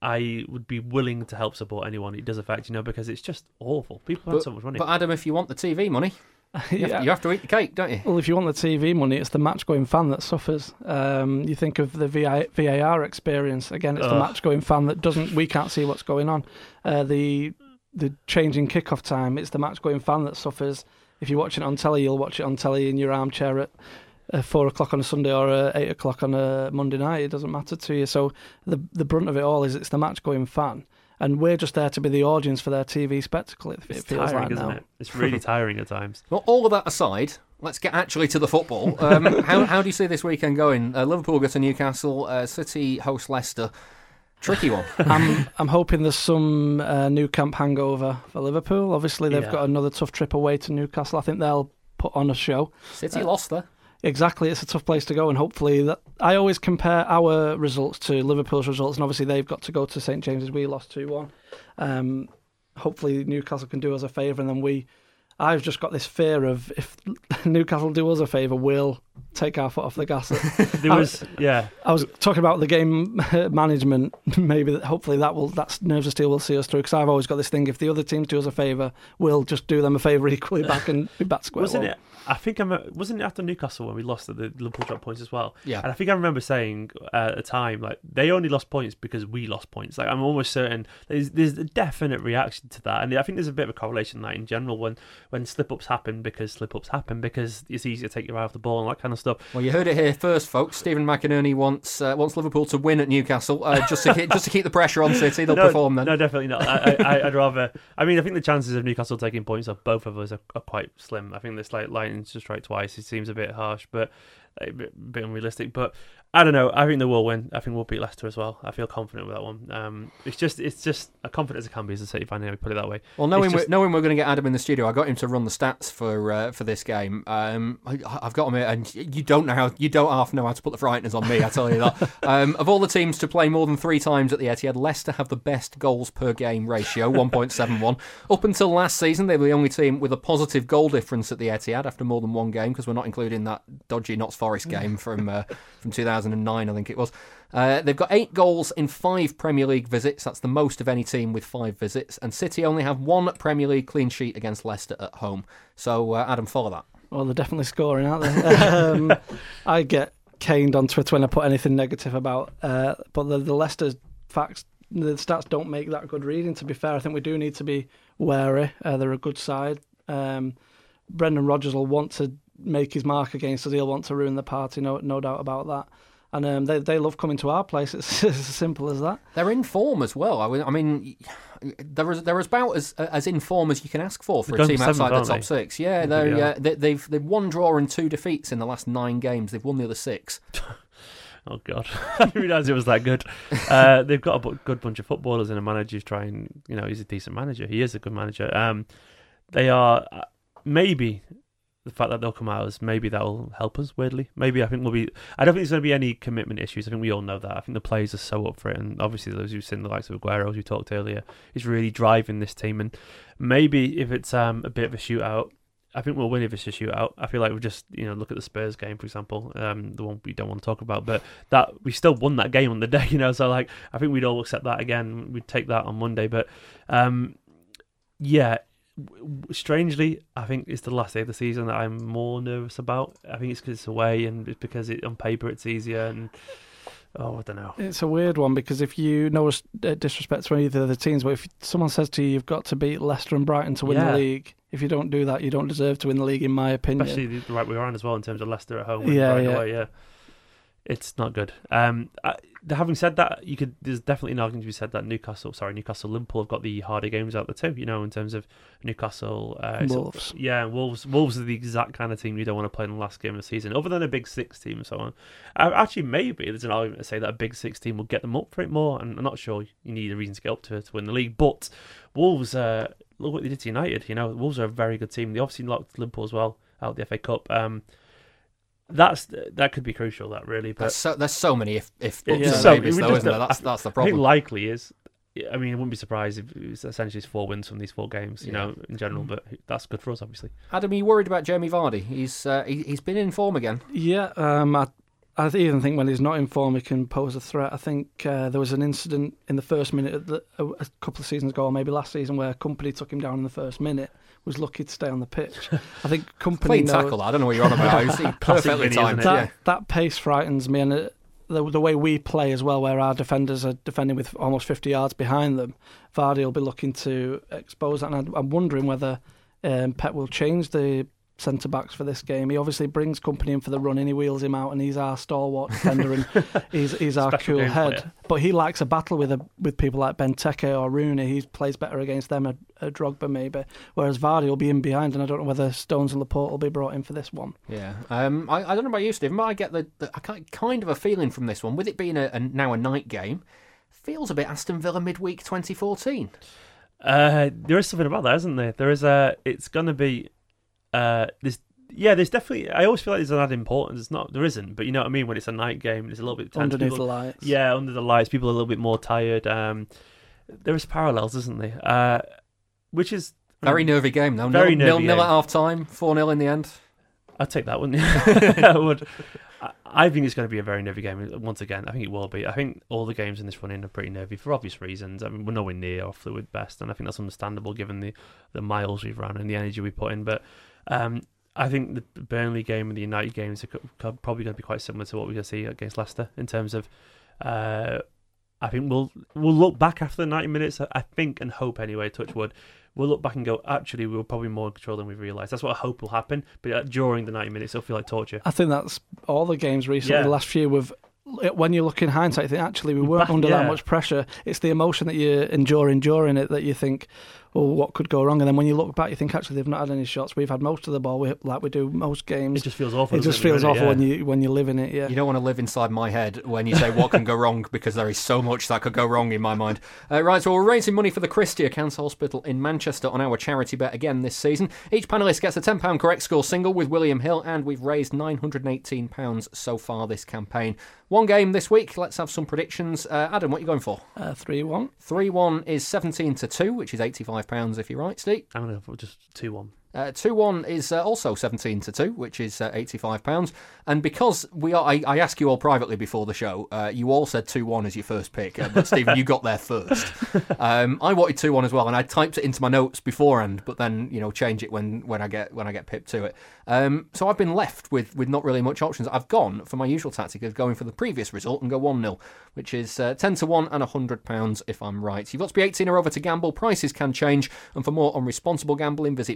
I would be willing to help support anyone it does affect, you know, because it's just awful. People have so much money. But Adam, if you want the T V money, you, yeah. have to, you have to eat the cake, don't you? Well, if you want the T V money, it's the match-going fan that suffers. Um, you think of the V A R experience. Again, it's Ugh. the match-going fan that doesn't. We can't see what's going on. Uh, the the changing kick-off time, it's the match-going fan that suffers. If you're watching it on telly, you'll watch it on telly in your armchair at uh, four o'clock on a Sunday or uh, eight o'clock on a Monday night. It doesn't matter to you. So the the brunt of it all is it's the match-going fan. And we're just there to be the audience for their T V spectacle, it, it feels tiring, like isn't now. It? It's really tiring at times. Well, all of that aside, let's get actually to the football. Um, how, how do you see this weekend going? Uh, Liverpool go to Newcastle, uh, City host Leicester. Tricky one. I'm I'm hoping there's some uh, new camp hangover for Liverpool. Obviously, they've yeah. got another tough trip away to Newcastle. I think they'll put on a show. City uh, lost there. Exactly, it's a tough place to go, and hopefully that I always compare our results to Liverpool's results, and obviously they've got to go to St James's. We lost two one. Um, hopefully Newcastle can do us a favour, and then we. I've just got this fear of if Newcastle do us a favour, we'll take our foot off the gas. there was, yeah. I was talking about the game management. Maybe that, hopefully that will that nerves of steel will see us through. Because I've always got this thing: if the other teams do us a favour, we'll just do them a favour equally back and be back square. Wasn't one. it? I think I'm. Wasn't it after Newcastle when we lost that the Liverpool dropped points as well? Yeah. And I think I remember saying uh, at the time, like, they only lost points because we lost points. Like, I'm almost certain there's there's a definite reaction to that, and I think there's a bit of a correlation that in general when when slip ups happen because slip ups happen because it's easier to take your eye off the ball and that kind of stuff. Well, you heard it here first, folks. Stephen McInerney wants uh, wants Liverpool to win at Newcastle uh, just to keep, just to keep the pressure on City. They'll no, perform then. No, definitely not. I, I, I'd rather. I mean, I think the chances of Newcastle taking points off both of us are, are quite slim. I think this like lightning to strike twice. It seems a bit harsh, but a bit, a bit unrealistic. But I don't know. I think they will win. I think we'll beat Leicester as well. I feel confident with that one. Um, it's just, it's just as confident as it can be as a City fan. Anyway, put it that way. Well, knowing just... we're, knowing we're going to get Adam in the studio, I got him to run the stats for uh, for this game. Um, I, I've got him here, and you don't know how you don't half know how to put the frighteners on me. I tell you that. um, of all the teams to play more than three times at the Etihad, Leicester have the best goals per game ratio, one point seven one. Up until last season, they were the only team with a positive goal difference at the Etihad after more than one game, because we're not including that dodgy Notts Forest game from uh, from two thousand nine, I think it was. Uh, they've got eight goals in five Premier League visits. That's the most of any team with five visits. And City only have one Premier League clean sheet against Leicester at home. So, uh, Adam, follow that. Well, they're definitely scoring, aren't they? um, I get caned on Twitter when I put anything negative about, uh, but the, the Leicester facts, the stats don't make that good reading. To be fair, I think we do need to be wary. Uh, they're a good side. Um, Brendan Rodgers will want to make his mark against us. He'll want to ruin the party, no no doubt about that. And um, they they love coming to our place. It's as simple as that. They're in form as well. I mean, they're as, they're about as as in form as you can ask for for a team outside the top six. Yeah, they're, yeah. Uh, they, they've they've one draw and two defeats in the last nine games. They've won the other six. Oh God, I didn't realise it was that good. Uh, they've got a b- good bunch of footballers and a manager who's trying. You know, he's a decent manager. He is a good manager. Um, they are uh, maybe. The fact that they'll come out as maybe that'll help us, weirdly. Maybe I think we'll be... I don't think there's going to be any commitment issues. I think we all know that. I think the players are so up for it. And obviously those who've seen the likes of Aguero, as we talked earlier, is really driving this team. And maybe if it's um, a bit of a shootout, I think we'll win if it's a shootout. I feel like we just, you know, look at the Spurs game, for example, um, the one we don't want to talk about. But that we still won that game on the day, you know. So, like, I think we'd all accept that again. We'd take that on Monday. But, um, yeah... Strangely, I think it's the last day of the season that I'm more nervous about. I think it's because it's away and it's because it, on paper it's easier and oh, I don't know. It's a weird one because if you know disrespect to either of the teams, but if someone says to you you've got to beat Leicester and Brighton to win yeah. the league, if you don't do that, you don't deserve to win the league, in my opinion. Especially the right way around as well in terms of Leicester at home and yeah, Brighton yeah. away. Yeah, it's not good. Um, I, having said that, you could. There's definitely an argument to be said that Newcastle, sorry, Newcastle, Liverpool have got the harder games out there too. You know, in terms of Newcastle, uh, Wolves. So, yeah, Wolves. Wolves are the exact kind of team you don't want to play in the last game of the season, other than a Big Six team and so on. Uh, actually, maybe there's an argument to say that a Big Six team will get them up for it more. And I'm not sure you need a reason to get up to to win the league, but Wolves. Uh, look what they did to United. You know, Wolves are a very good team. They obviously knocked Liverpool as well out of the F A Cup. Um, That's that could be crucial. That really, but there's so, there's so many if if yeah. buts and so, maybes, though, isn't there? That's that's the problem. I think likely is. I mean, I wouldn't be surprised if it was essentially four wins from these four games. You yeah. know, in general, but that's good for us, obviously. Adam, are you worried about Jamie Vardy? He's uh, he, he's been in form again. Yeah, um, I I even think when he's not in form, he can pose a threat. I think uh, there was an incident in the first minute of the, a, a couple of seasons ago, or maybe last season, where Kompany took him down in the first minute. Was lucky to stay on the pitch. I think Kompany clean knows, tackle. I don't know what you're on about. I see perfectly timed. That, yeah. that pace frightens me, and it, the the way we play as well, where our defenders are defending with almost fifty yards behind them. Vardy will be looking to expose that, and I'm wondering whether um, Pep will change the centre backs for this game. He obviously brings Kompany in for the run in, he wheels him out, and he's our stalwart defender and he's he's our Special cool head. Player. But he likes a battle with a, with people like Benteke or Rooney. He plays better against them, a, a Drogba maybe. Whereas Vardy will be in behind, and I don't know whether Stones and Laporte will be brought in for this one. Yeah, um, I, I don't know about you, Stephen, but I get the, the I kind of a feeling from this one, with it being a, a now a night game, feels a bit Aston Villa midweek twenty fourteen. Uh, there is something about that, isn't there? There is a. It's going to be. Uh, this. Yeah, there's definitely. I always feel like there's an added importance. It's not. There isn't, but you know what I mean. When it's a night game, it's a little bit tense. Underneath people, the lights. Yeah, under the lights, people are a little bit more tired. Um, there is parallels, isn't there? Uh, which is very nervy game, though. Very nil, nervy nil, nil game. at half time, four nil in the end. I'd take that, wouldn't you? I would. I, I think it's going to be a very nervy game once again. I think it will be. I think all the games in this run-in are pretty nervy for obvious reasons. I mean, we're nowhere near our fluid best, and I think that's understandable given the, the miles we've run and the energy we put in. But um, I think the Burnley game and the United games are probably going to be quite similar to what we're going to see against Leicester in terms of. Uh, I think we'll we'll look back after the ninety minutes. I think and hope anyway. Touch wood. We'll look back and go, actually, we were probably more in control than we realised. That's what I hope will happen. But during the ninety minutes, it'll feel like torture. I think that's all the games recently. Yeah. The last few, with when you look in hindsight, you think actually we weren't Back, under yeah. that much pressure. It's the emotion that you endure enduring it that you think, well, what could go wrong? And then when you look back, you think actually they've not had any shots. We've had most of the ball, we, like we do most games. It just feels awful. It just it, feels really? awful yeah. when you when you live in it. Yeah. You don't want to live inside my head when you say what can go wrong, because there is so much that could go wrong in my mind. Uh, right, so we're raising money for the Christie Cancer Hospital in Manchester on our charity bet again this season. Each panellist gets a ten pounds correct score single with William Hill, and we've raised nine hundred eighteen pounds so far this campaign. One game this week. Let's have some predictions. Uh, Adam, what are you going for? Uh, three one. three one is seventeen to two, which is eighty-five pounds if you're right, Steve. I'm going to go just two one. Uh, two one is uh, also seventeen to two, which is uh, eighty-five pounds. And because we are, I, I asked you all privately before the show, uh, you all said two one as your first pick. Uh, but Stephen, you got there first. Um, I wanted two one as well, and I typed it into my notes beforehand, but then, you know, change it when, when I get when I get pipped to it. Um, so I've been left with, with not really much options. I've gone for my usual tactic of going for the previous result and go one nil, which is uh, ten to one and one hundred pounds if I'm right. You've got to be eighteen or over to gamble. Prices can change. And for more on responsible gambling, visit b gamble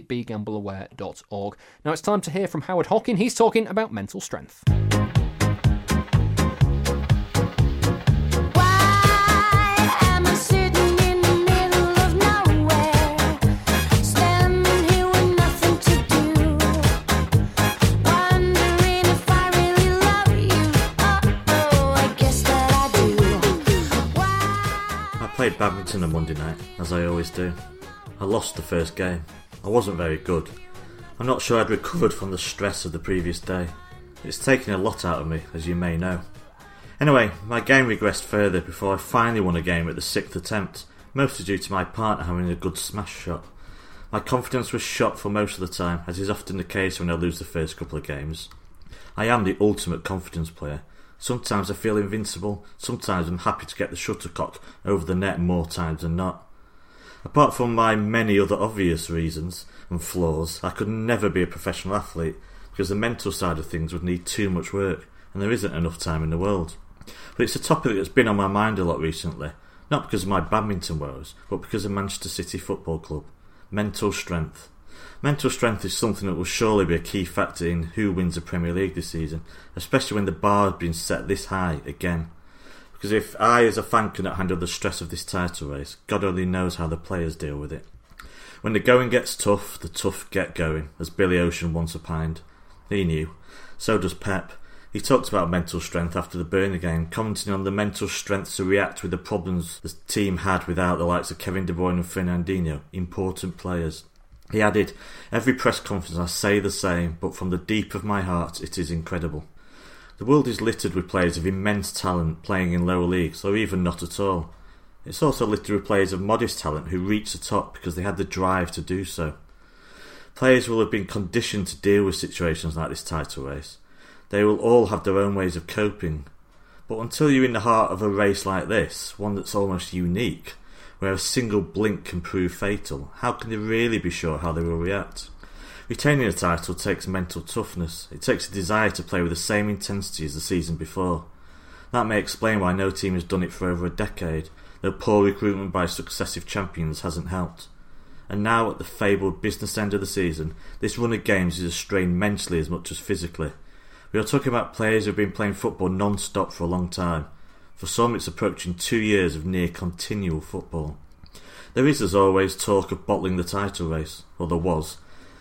scrambleaware dot org. Now it's time to hear from Howard Hockin. He's talking about mental strength. I played badminton on Monday night, as I always do. I lost the first game. I wasn't very good. I'm not sure I'd recovered from the stress of the previous day. It's taken a lot out of me, as you may know. Anyway, my game regressed further before I finally won a game at the sixth attempt, mostly due to my partner having a good smash shot. My confidence was shot for most of the time, as is often the case when I lose the first couple of games. I am the ultimate confidence player. Sometimes I feel invincible, sometimes I'm happy to get the shuttlecock over the net more times than not. Apart from my many other obvious reasons and flaws, I could never be a professional athlete because the mental side of things would need too much work and there isn't enough time in the world. But it's a topic that's been on my mind a lot recently, not because of my badminton woes, but because of Manchester City Football Club. Mental strength. Mental strength is something that will surely be a key factor in who wins the Premier League this season, especially when the bar has been set this high again. Because if I as a fan cannot handle the stress of this title race, God only knows how the players deal with it. When the going gets tough, the tough get going, as Billy Ocean once opined. He knew. So does Pep. He talked about mental strength after the Burnley game, commenting on the mental strength to react with the problems the team had without the likes of Kevin De Bruyne and Fernandinho, important players. He added, "Every press conference I say the same, but from the deep of my heart it is incredible. The world is littered with players of immense talent playing in lower leagues, or even not at all. It's also littered with players of modest talent who reach the top because they had the drive to do so. Players will have been conditioned to deal with situations like this title race. They will all have their own ways of coping. But until you're in the heart of a race like this, one that's almost unique, where a single blink can prove fatal, how can they really be sure how they will react? Retaining a title takes mental toughness. It takes a desire to play with the same intensity as the season before. That may explain why no team has done it for over a decade, though poor recruitment by successive champions hasn't helped. And now at the fabled business end of the season, this run of games is a strain mentally as much as physically. We are talking about players who have been playing football non-stop for a long time. For some, it's approaching two years of near continual football. There is, as always, talk of bottling the title race, or there was.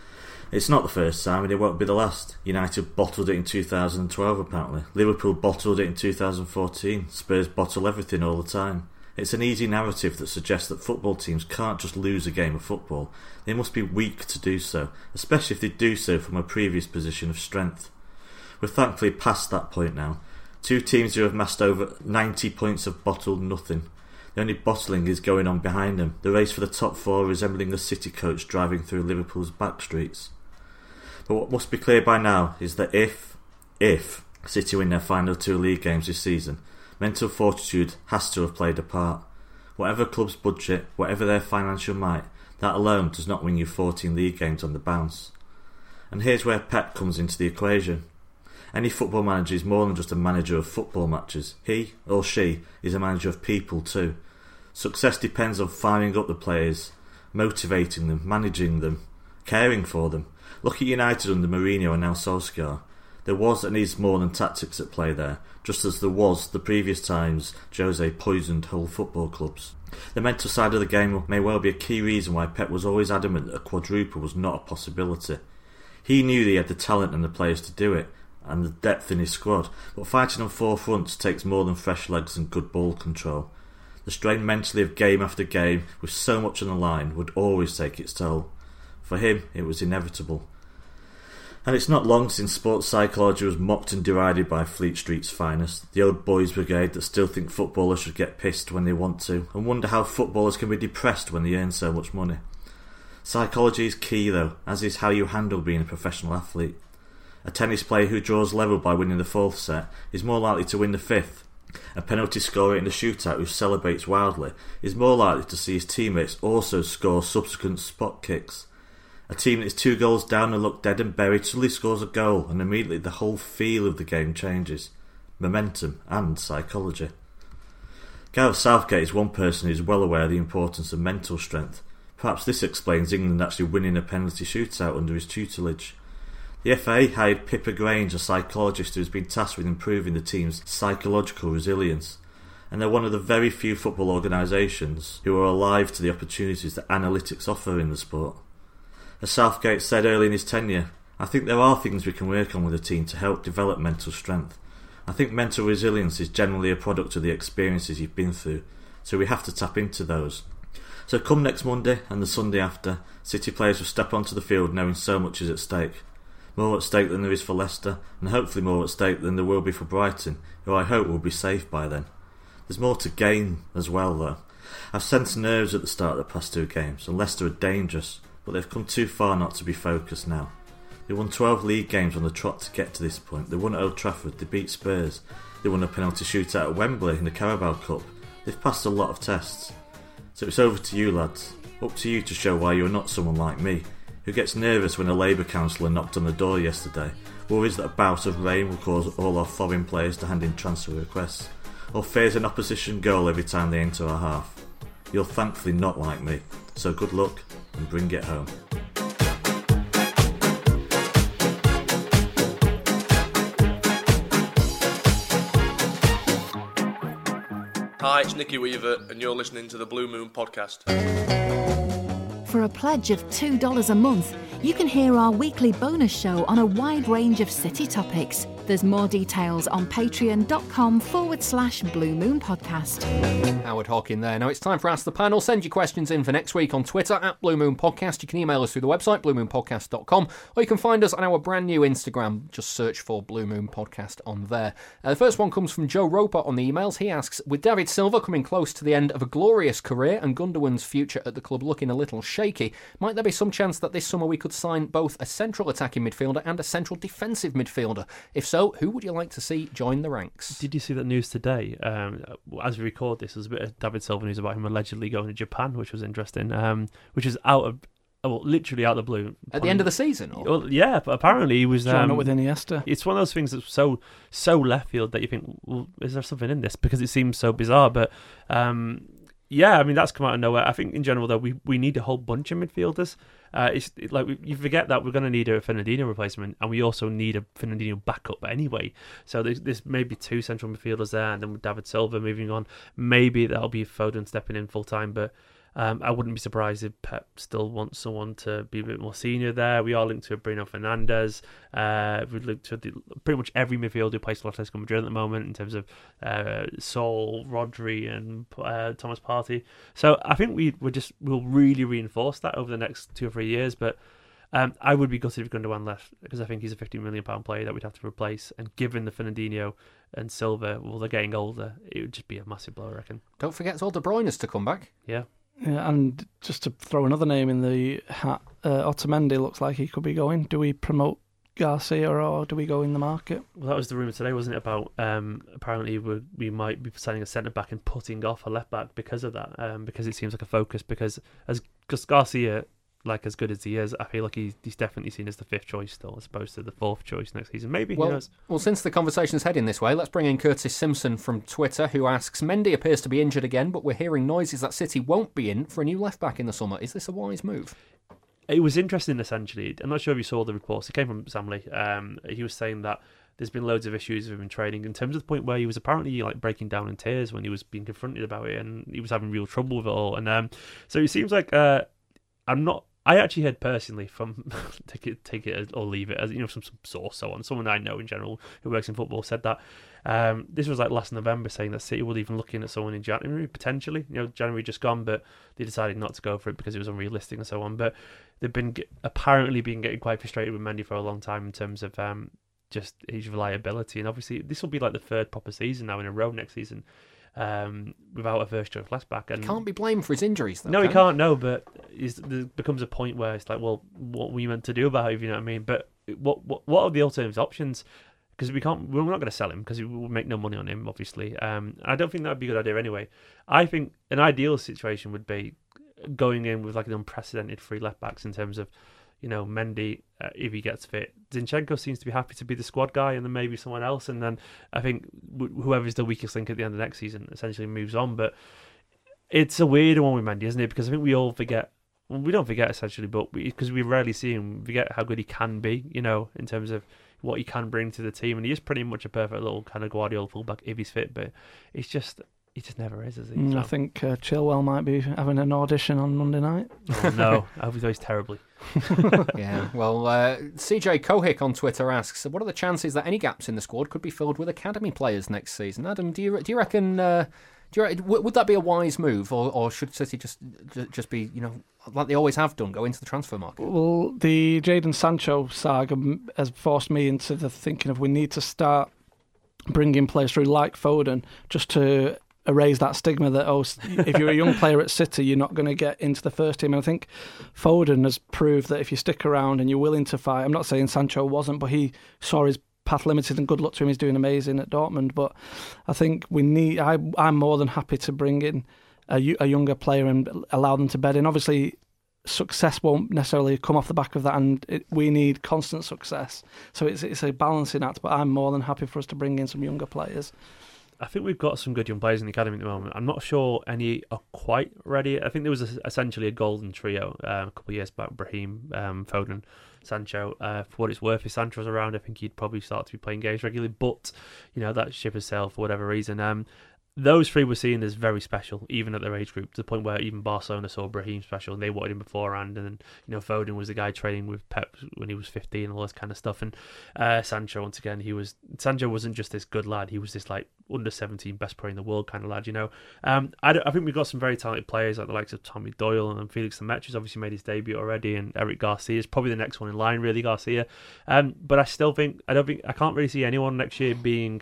It's not the first time, and it won't be the last. United bottled it in two thousand twelve, apparently. Liverpool bottled it in two thousand fourteen. Spurs bottle everything all the time. It's an easy narrative that suggests that football teams can't just lose a game of football. They must be weak to do so, especially if they do so from a previous position of strength. We're thankfully past that point now. Two teams who have amassed over ninety points have bottled nothing. The only bottling is going on behind them, the race for the top four resembling a City coach driving through Liverpool's back streets. But what must be clear by now is that if, if City win their final two league games this season, mental fortitude has to have played a part. Whatever club's budget, whatever their financial might, that alone does not win you fourteen league games on the bounce. And here's where Pep comes into the equation. Any football manager is more than just a manager of football matches. He, or she, is a manager of people too. Success depends on firing up the players, motivating them, managing them, caring for them. Look at United under Mourinho and now Solskjaer. There was and is more than tactics at play there, just as there was the previous times Jose poisoned whole football clubs. The mental side of the game may well be a key reason why Pep was always adamant that a quadruple was not a possibility. He knew that he had the talent and the players to do it, and the depth in his squad, but fighting on four fronts takes more than fresh legs and good ball control. The strain mentally of game after game, with so much on the line, would always take its toll. For him, it was inevitable. And it's not long since sports psychology was mocked and derided by Fleet Street's finest, the old boys brigade that still think footballers should get pissed when they want to, and wonder how footballers can be depressed when they earn so much money. Psychology is key though, as is how you handle being a professional athlete. A tennis player who draws level by winning the fourth set is more likely to win the fifth. A penalty scorer in a shootout who celebrates wildly is more likely to see his teammates also score subsequent spot kicks. A team that is two goals down and look dead and buried suddenly scores a goal, and immediately the whole feel of the game changes. Momentum and psychology. Gareth Southgate is one person who is well aware of the importance of mental strength, Perhaps this explains England actually winning a penalty shootout under his tutelage. The F A hired Pippa Grange, a psychologist who has been tasked with improving the team's psychological resilience, and they're one of the very few football organisations who are alive to the opportunities that analytics offer in the sport. As Southgate said early in his tenure, I think there are things we can work on with the team to help develop mental strength. I think mental resilience is generally a product of the experiences you've been through, so we have to tap into those. So come next Monday and the Sunday after, City players will step onto the field knowing so much is at stake. More at stake than there is for Leicester, and hopefully more at stake than there will be for Brighton, who I hope will be safe by then. There's more to gain as well though. I've sensed nerves at the start of the past two games, and Leicester are dangerous, but they've come too far not to be focused now. They won twelve league games on the trot to get to this point. They won at Old Trafford, they beat Spurs, they won a penalty shootout at Wembley in the Carabao Cup. They've passed a lot of tests. So it's over to you lads. Up to you to show why you're not someone like me, who gets nervous when a Labour councillor knocked on the door yesterday, worries that a bout of rain will cause all our foreign players to hand in transfer requests, or fears an opposition goal every time they enter our half. You're thankfully not like me, so good luck and bring it home. Hi, it's Nicky Weaver, and you're listening to the Blue Moon Podcast. For a pledge of two dollars a month, you can hear our weekly bonus show on a wide range of City topics. There's more details on patreon.com forward slash Blue Moon Podcast. Howard Hawking there. Now it's time for Ask the Panel. Send your questions in for next week on Twitter at Blue Moon Podcast. You can email us through the website blue moon podcast dot com, or you can find us on our brand new Instagram. Just search for Blue Moon Podcast on there. Uh, the first one comes from Joe Roper on the emails. He asks, with David Silva coming close to the end of a glorious career and Gundogan's future at the club looking a little shaky, might there be some chance that this summer we could sign both a central attacking midfielder and a central defensive midfielder? If so, who would you like to see join the ranks? Did you see that news today? Um, as we record this, there's a bit of David Silva news about him allegedly going to Japan, which was interesting. Um, which is out of, well, literally out of the blue. At the end of the season? Or? Well, yeah, but apparently he was Joining um, up with Iniesta. It's one of those things that's so so left field that you think, well, is there something in this? Because it seems so bizarre. But um, yeah, I mean that's come out of nowhere. I think in general though, we we need a whole bunch of midfielders. Uh, it's it, like we, you forget that we're going to need a Fernandinho replacement, and we also need a Fernandinho backup anyway. So there's, there's maybe two central midfielders there, and then with David Silva moving on, maybe that'll be Foden stepping in full time. But um, I wouldn't be surprised if Pep still wants someone to be a bit more senior there. We are linked to Bruno Fernandes. Uh, we're linked to the, pretty much every midfielder who plays for Atletico Madrid at the moment in terms of uh, Saul, Rodri, and uh, Thomas Partey. So I think we we just will really reinforce that over the next two or three years. But um, I would be gutted if Gundogan left, because I think he's a fifty million pound player that we'd have to replace. And given the Fernandinho and Silva, well, they're getting older, it would just be a massive blow, I reckon. Don't forget it's all De Bruyne to come back. Yeah. Yeah, and just to throw another name in the hat, uh, Otamendi looks like he could be going. Do we promote Garcia or do we go in the market? Well, that was the rumour today, wasn't it? About um, apparently we we might be signing a centre back and putting off a left back because of that, um, because it seems like a focus. Because as because Garcia, like as good as he is, I feel like he's, he's definitely seen as the fifth choice still, as opposed to the fourth choice next season. Maybe, well, who knows? Well, since the conversation's heading this way, let's bring in Curtis Simpson from Twitter, who asks, Mendy appears to be injured again, but we're hearing noises that City won't be in for a new left-back in the summer. Is this a wise move? It was interesting, essentially. I'm not sure if you saw the reports. It came from Sam Lee. Um, he was saying that there's been loads of issues with him training, in terms of the point where he was apparently like breaking down in tears when he was being confronted about it, and he was having real trouble with it all. And um, so it seems like uh, I'm not. I actually heard personally from take it, take it or leave it, as you know, some, some source, so on, someone I know in general who works in football said that um, this was like last November, saying that City were even looking at someone in January potentially. You know, January just gone, but they decided not to go for it because it was unrealistic and so on. But they've been get, apparently been getting quite frustrated with Mendy for a long time in terms of um, just his reliability, and obviously this will be like the third proper season now in a row next season. Um, without a first choice left back, and he can't be blamed for his injuries though. No, can he can't. No, but there becomes a point where it's like, well, what were you meant to do about it? If you know what I mean. But what what what are the alternative options? Because we can't, we're not going to sell him because we will make no money on him, obviously. Um, I don't think that would be a good idea anyway. I think an ideal situation would be going in with like an unprecedented three left backs in terms of, you know, Mendy, uh, if he gets fit. Zinchenko seems to be happy to be the squad guy, and then maybe someone else. And then I think wh- whoever's the weakest link at the end of the next season essentially moves on. But it's a weird one with Mendy, isn't it? Because I think we all forget well, we don't forget essentially, but because we, we rarely see him, we forget how good he can be, you know, in terms of what he can bring to the team. And he is pretty much a perfect little kind of Guardiola fullback if he's fit, but it's just, he just never is, is he? Mm, so. I think uh, Chilwell might be having an audition on Monday night. Oh, no, I hope he plays terribly. Yeah, well, uh, C J Cohick on Twitter asks, what are the chances that any gaps in the squad could be filled with academy players next season? Adam, do you do you reckon... Uh, Do you, would that be a wise move, or, or should City just just be, you know, like they always have done, go into the transfer market? Well, the Jadon Sancho saga has forced me into the thinking of we need to start bringing players through like Foden just to erase that stigma that, oh, if you're a young player at City, you're not going to get into the first team. And I think Foden has proved that if you stick around and you're willing to fight, I'm not saying Sancho wasn't, but he saw his path limited, and good luck to him. He's doing amazing at Dortmund, but I think we need. I, I'm more than happy to bring in a, a younger player and allow them to bed in. Obviously, success won't necessarily come off the back of that, and it, we need constant success. So it's it's a balancing act. But I'm more than happy for us to bring in some younger players. I think we've got some good young players in the academy at the moment. I'm not sure any are quite ready. I think there was a, essentially a golden trio uh, a couple of years back: Brahim, um, Foden, Sancho. Uh, for what it's worth, if Sancho's around, I think he'd probably start to be playing games regularly. But you know, that ship has sailed for whatever reason. Um, those three were seen as very special, even at their age group, to the point where even Barcelona saw Brahim special, and they wanted him beforehand. And then, you know, Foden was the guy training with Pep when he was fifteen, and all this kind of stuff. And uh, Sancho, once again, he was Sancho wasn't just this good lad; he was this like under seventeen best player in the world kind of lad. You know, um, I, I think we've got some very talented players like the likes of Tommy Doyle and Felix Lemaitre, who's obviously made his debut already, and Eric Garcia is probably the next one in line, really, Garcia. Um, but I still think I don't think I can't really see anyone next year being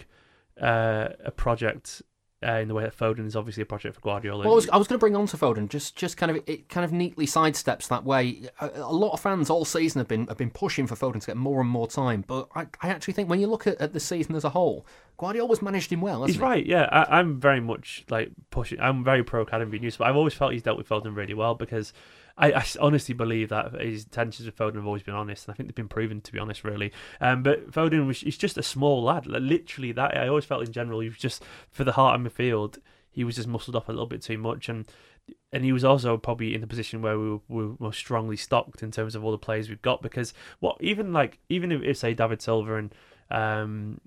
uh, a project. Uh, in the way that Foden is obviously a project for Guardiola. Well, I was, I was going to bring on to Foden, just just kind of it kind of neatly sidesteps that way. A, a lot of fans all season have been have been pushing for Foden to get more and more time, but I, I actually think when you look at, at the season as a whole, Guardiola's managed him well, hasn't he's he? right, yeah. I, I'm very much like pushing. I'm very pro academy news, but I've always felt he's dealt with Foden really well because I, I honestly believe that his intentions with Foden have always been honest, and I think they've been proven to be honest, really. Um, but Foden was he's just a small lad, like, literally that. I always felt in general he was just for the heart of midfield. He was just muscled up a little bit too much, and and he was also probably in the position where we were, we were most strongly stocked in terms of all the players we've got. Because what even like even if, if say David Silva and um,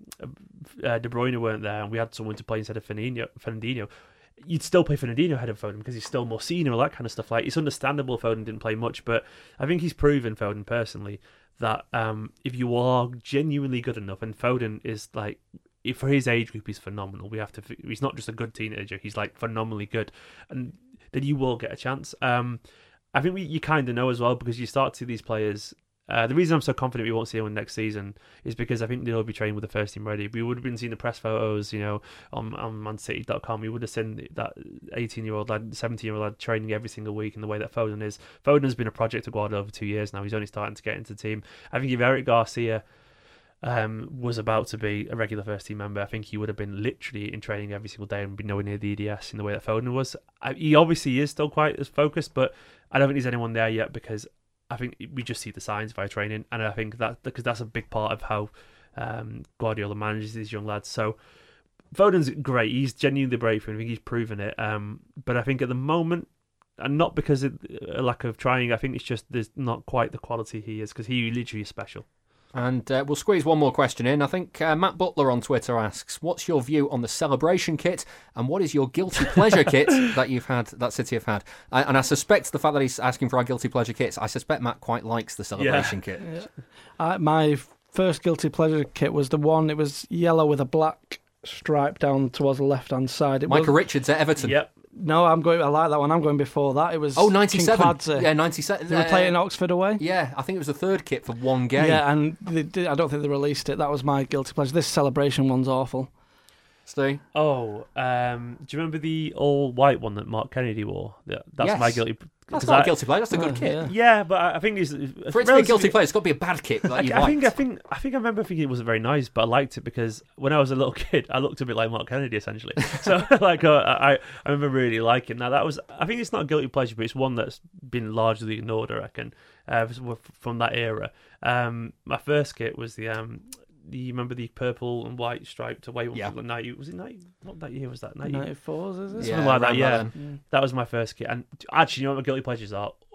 uh, De Bruyne weren't there, and we had someone to play instead of Fernandinho, Fernandinho you'd still play Fernandinho ahead of Foden because he's still more senior, all that kind of stuff. Like, it's understandable Foden didn't play much, but I think he's proven, Foden personally, that um, if you are genuinely good enough, and Foden is like, for his age group, he's phenomenal. We have to. He's not just a good teenager; he's like phenomenally good, and then you will get a chance. Um, I think we, you kind of know as well, because you start to see these players. Uh, the reason I'm so confident we won't see anyone next season is because I think they'll be training with the first team ready. We would have been seeing the press photos, you know, on, on man city dot com. We would have seen that eighteen-year-old lad, seventeen-year-old lad training every single week in the way that Foden is. Foden's been a project of Guardiola over two years now. He's only starting to get into the team. I think if Eric Garcia um, was about to be a regular first team member, I think he would have been literally in training every single day and be nowhere near the E D S in the way that Foden was. I, he obviously is still quite as focused, but I don't think there's anyone there yet, because I think we just see the signs via training, and I think that because that's a big part of how um, Guardiola manages these young lads. So Foden's great; he's genuinely brave, and I think he's proven it. Um, but I think at the moment, and not because of a lack of trying, I think it's just there's not quite the quality he is, because he literally is special. And uh, we'll squeeze one more question in. I think uh, Matt Butler on Twitter asks, what's your view on the celebration kit, and what is your guilty pleasure kit that you've had, that City have had? I, and I suspect the fact that he's asking for our guilty pleasure kits, I suspect Matt quite likes the celebration yeah. kit. Yeah. Uh, my first guilty pleasure kit was the one, it was yellow with a black stripe down towards the left-hand side. It Michael was, Richards at Everton. Yep. No, I'm going. I like that one. I'm going before that. It was oh ninety-seven. Kinkladze. Yeah, ninety-seven. They were playing Oxford away. Yeah, I think it was the third kit for one game. Yeah, and they did, I don't think they released it. That was my guilty pleasure. This celebration one's awful. Steve? Oh, um, do you remember the all white one that Mark Kennedy wore? That's yes. my guilty. That's not I, a guilty pleasure. That's a good uh, kit. Yeah. yeah, but I think it's for it to be a guilty pleasure, it's got to be a bad kit that you I, I liked. think I think I think I remember thinking it wasn't very nice, but I liked it because when I was a little kid, I looked a bit like Mark Kennedy essentially. So like uh, I I remember really liking. Now that was I think it's not a guilty pleasure, but it's one that's been largely ignored, I reckon, uh, from that era. Um, my first kit was the um. You remember the purple and white striped away one? Yeah. ninety, was it ninety? What that year was that? ninety? ninety-fours, is it? Something like that, yeah. That, that was my first kit. And actually, you know what my guilty pleasures are?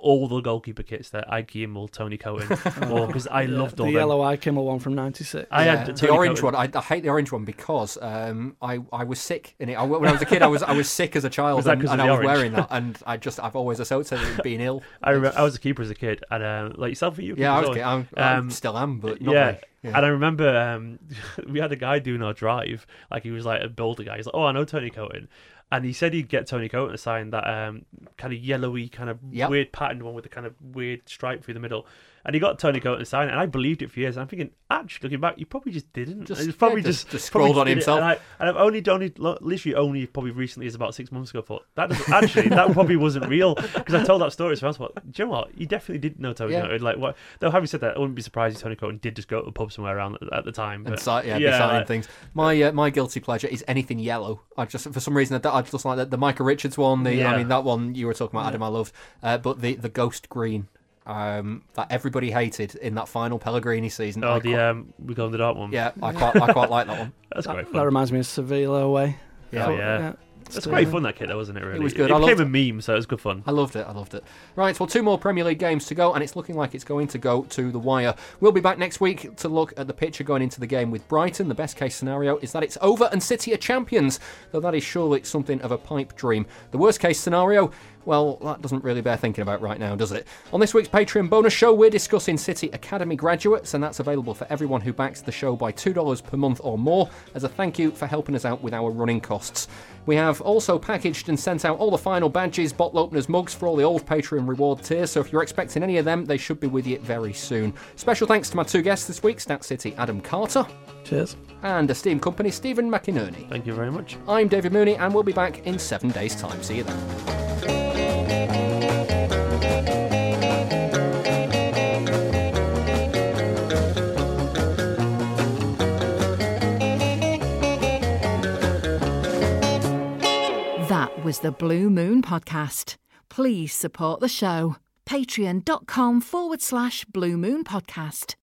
all the goalkeeper kits there. Ike Kimmel, Tony Coton, because I Yeah, loved all the them. yellow Ike Kimmel one from ninety-six. I Yeah, had the Tony orange Coton. one. I, I hate the orange one because um, I I was sick in it. I, when I was a kid, I was I was sick as a child, Was that and, 'cause and of I the was orange? wearing that, and I just I've always associated it with being ill. I remember I was a keeper as a kid, and uh, like yourself, you. Yeah, I was. keeper kid. as I'm, well? I Um, still am, but not yeah. really. Yeah. And I remember um, we had a guy doing our drive, like he was like a builder guy. He's like, "Oh, I know Tony Coton," and he said he'd get Tony Coton to sign that um, kind of yellowy, kind of Yep. weird patterned one with the kind of weird stripe through the middle. And he got Tony Coton to sign it, and I believed it for years. And I'm thinking, actually, looking back, you probably just didn't. Just- It was probably yeah, just- just, just probably scrolled on did it. himself. And, I, and I've only, only, literally only probably recently, is about six months ago, thought that doesn't, actually that probably wasn't real, because I told that story. So I was like, do you know what? You definitely didn't know Tony Yeah. Coton. Like what? Though having said that, I wouldn't be surprised if Tony Coton did just go to a pub somewhere around at, at the time. And But, si- yeah, be signing like- things. My uh, my guilty pleasure is anything yellow. I just for some reason I, I just like the, the Micah Richards one. The Yeah. I mean that one you were talking about, Adam. I loved, uh, but the the ghost green. Um, that everybody hated in that final Pellegrini season. Oh, I the quite- um, we go in the dark one. yeah, I quite I quite like that one. That's quite That fun. reminds me of Sevilla away. Yeah. Oh, yeah. That's Still, quite yeah. fun, that kit, though, wasn't it? Really, It was good. It I became loved a meme, so it was good fun. I loved it. I loved it. Right, well, two more Premier League games to go, and it's looking like it's going to go to the wire. We'll be back next week to look at the picture going into the game with Brighton. The best case scenario is that it's over and City are champions, though that is surely something of a pipe dream. The worst case scenario, well, that doesn't really bear thinking about right now, does it? On this week's Patreon bonus show, we're discussing City Academy graduates, and that's available for everyone who backs the show by two dollars per month or more, as a thank you for helping us out with our running costs. We have also packaged and sent out all the final badges, bottle openers, mugs for all the old Patreon reward tiers, so if you're expecting any of them, they should be with you very soon. Special thanks to my two guests this week, Stat City Adam Carter Cheers. and esteemed company Stephen McInerney. Thank you very much. I'm David Mooney, and we'll be back in seven days' time. See you then. That was the Blue Moon Podcast. Please support the show. Patreon.com forward slash Blue Moon Podcast.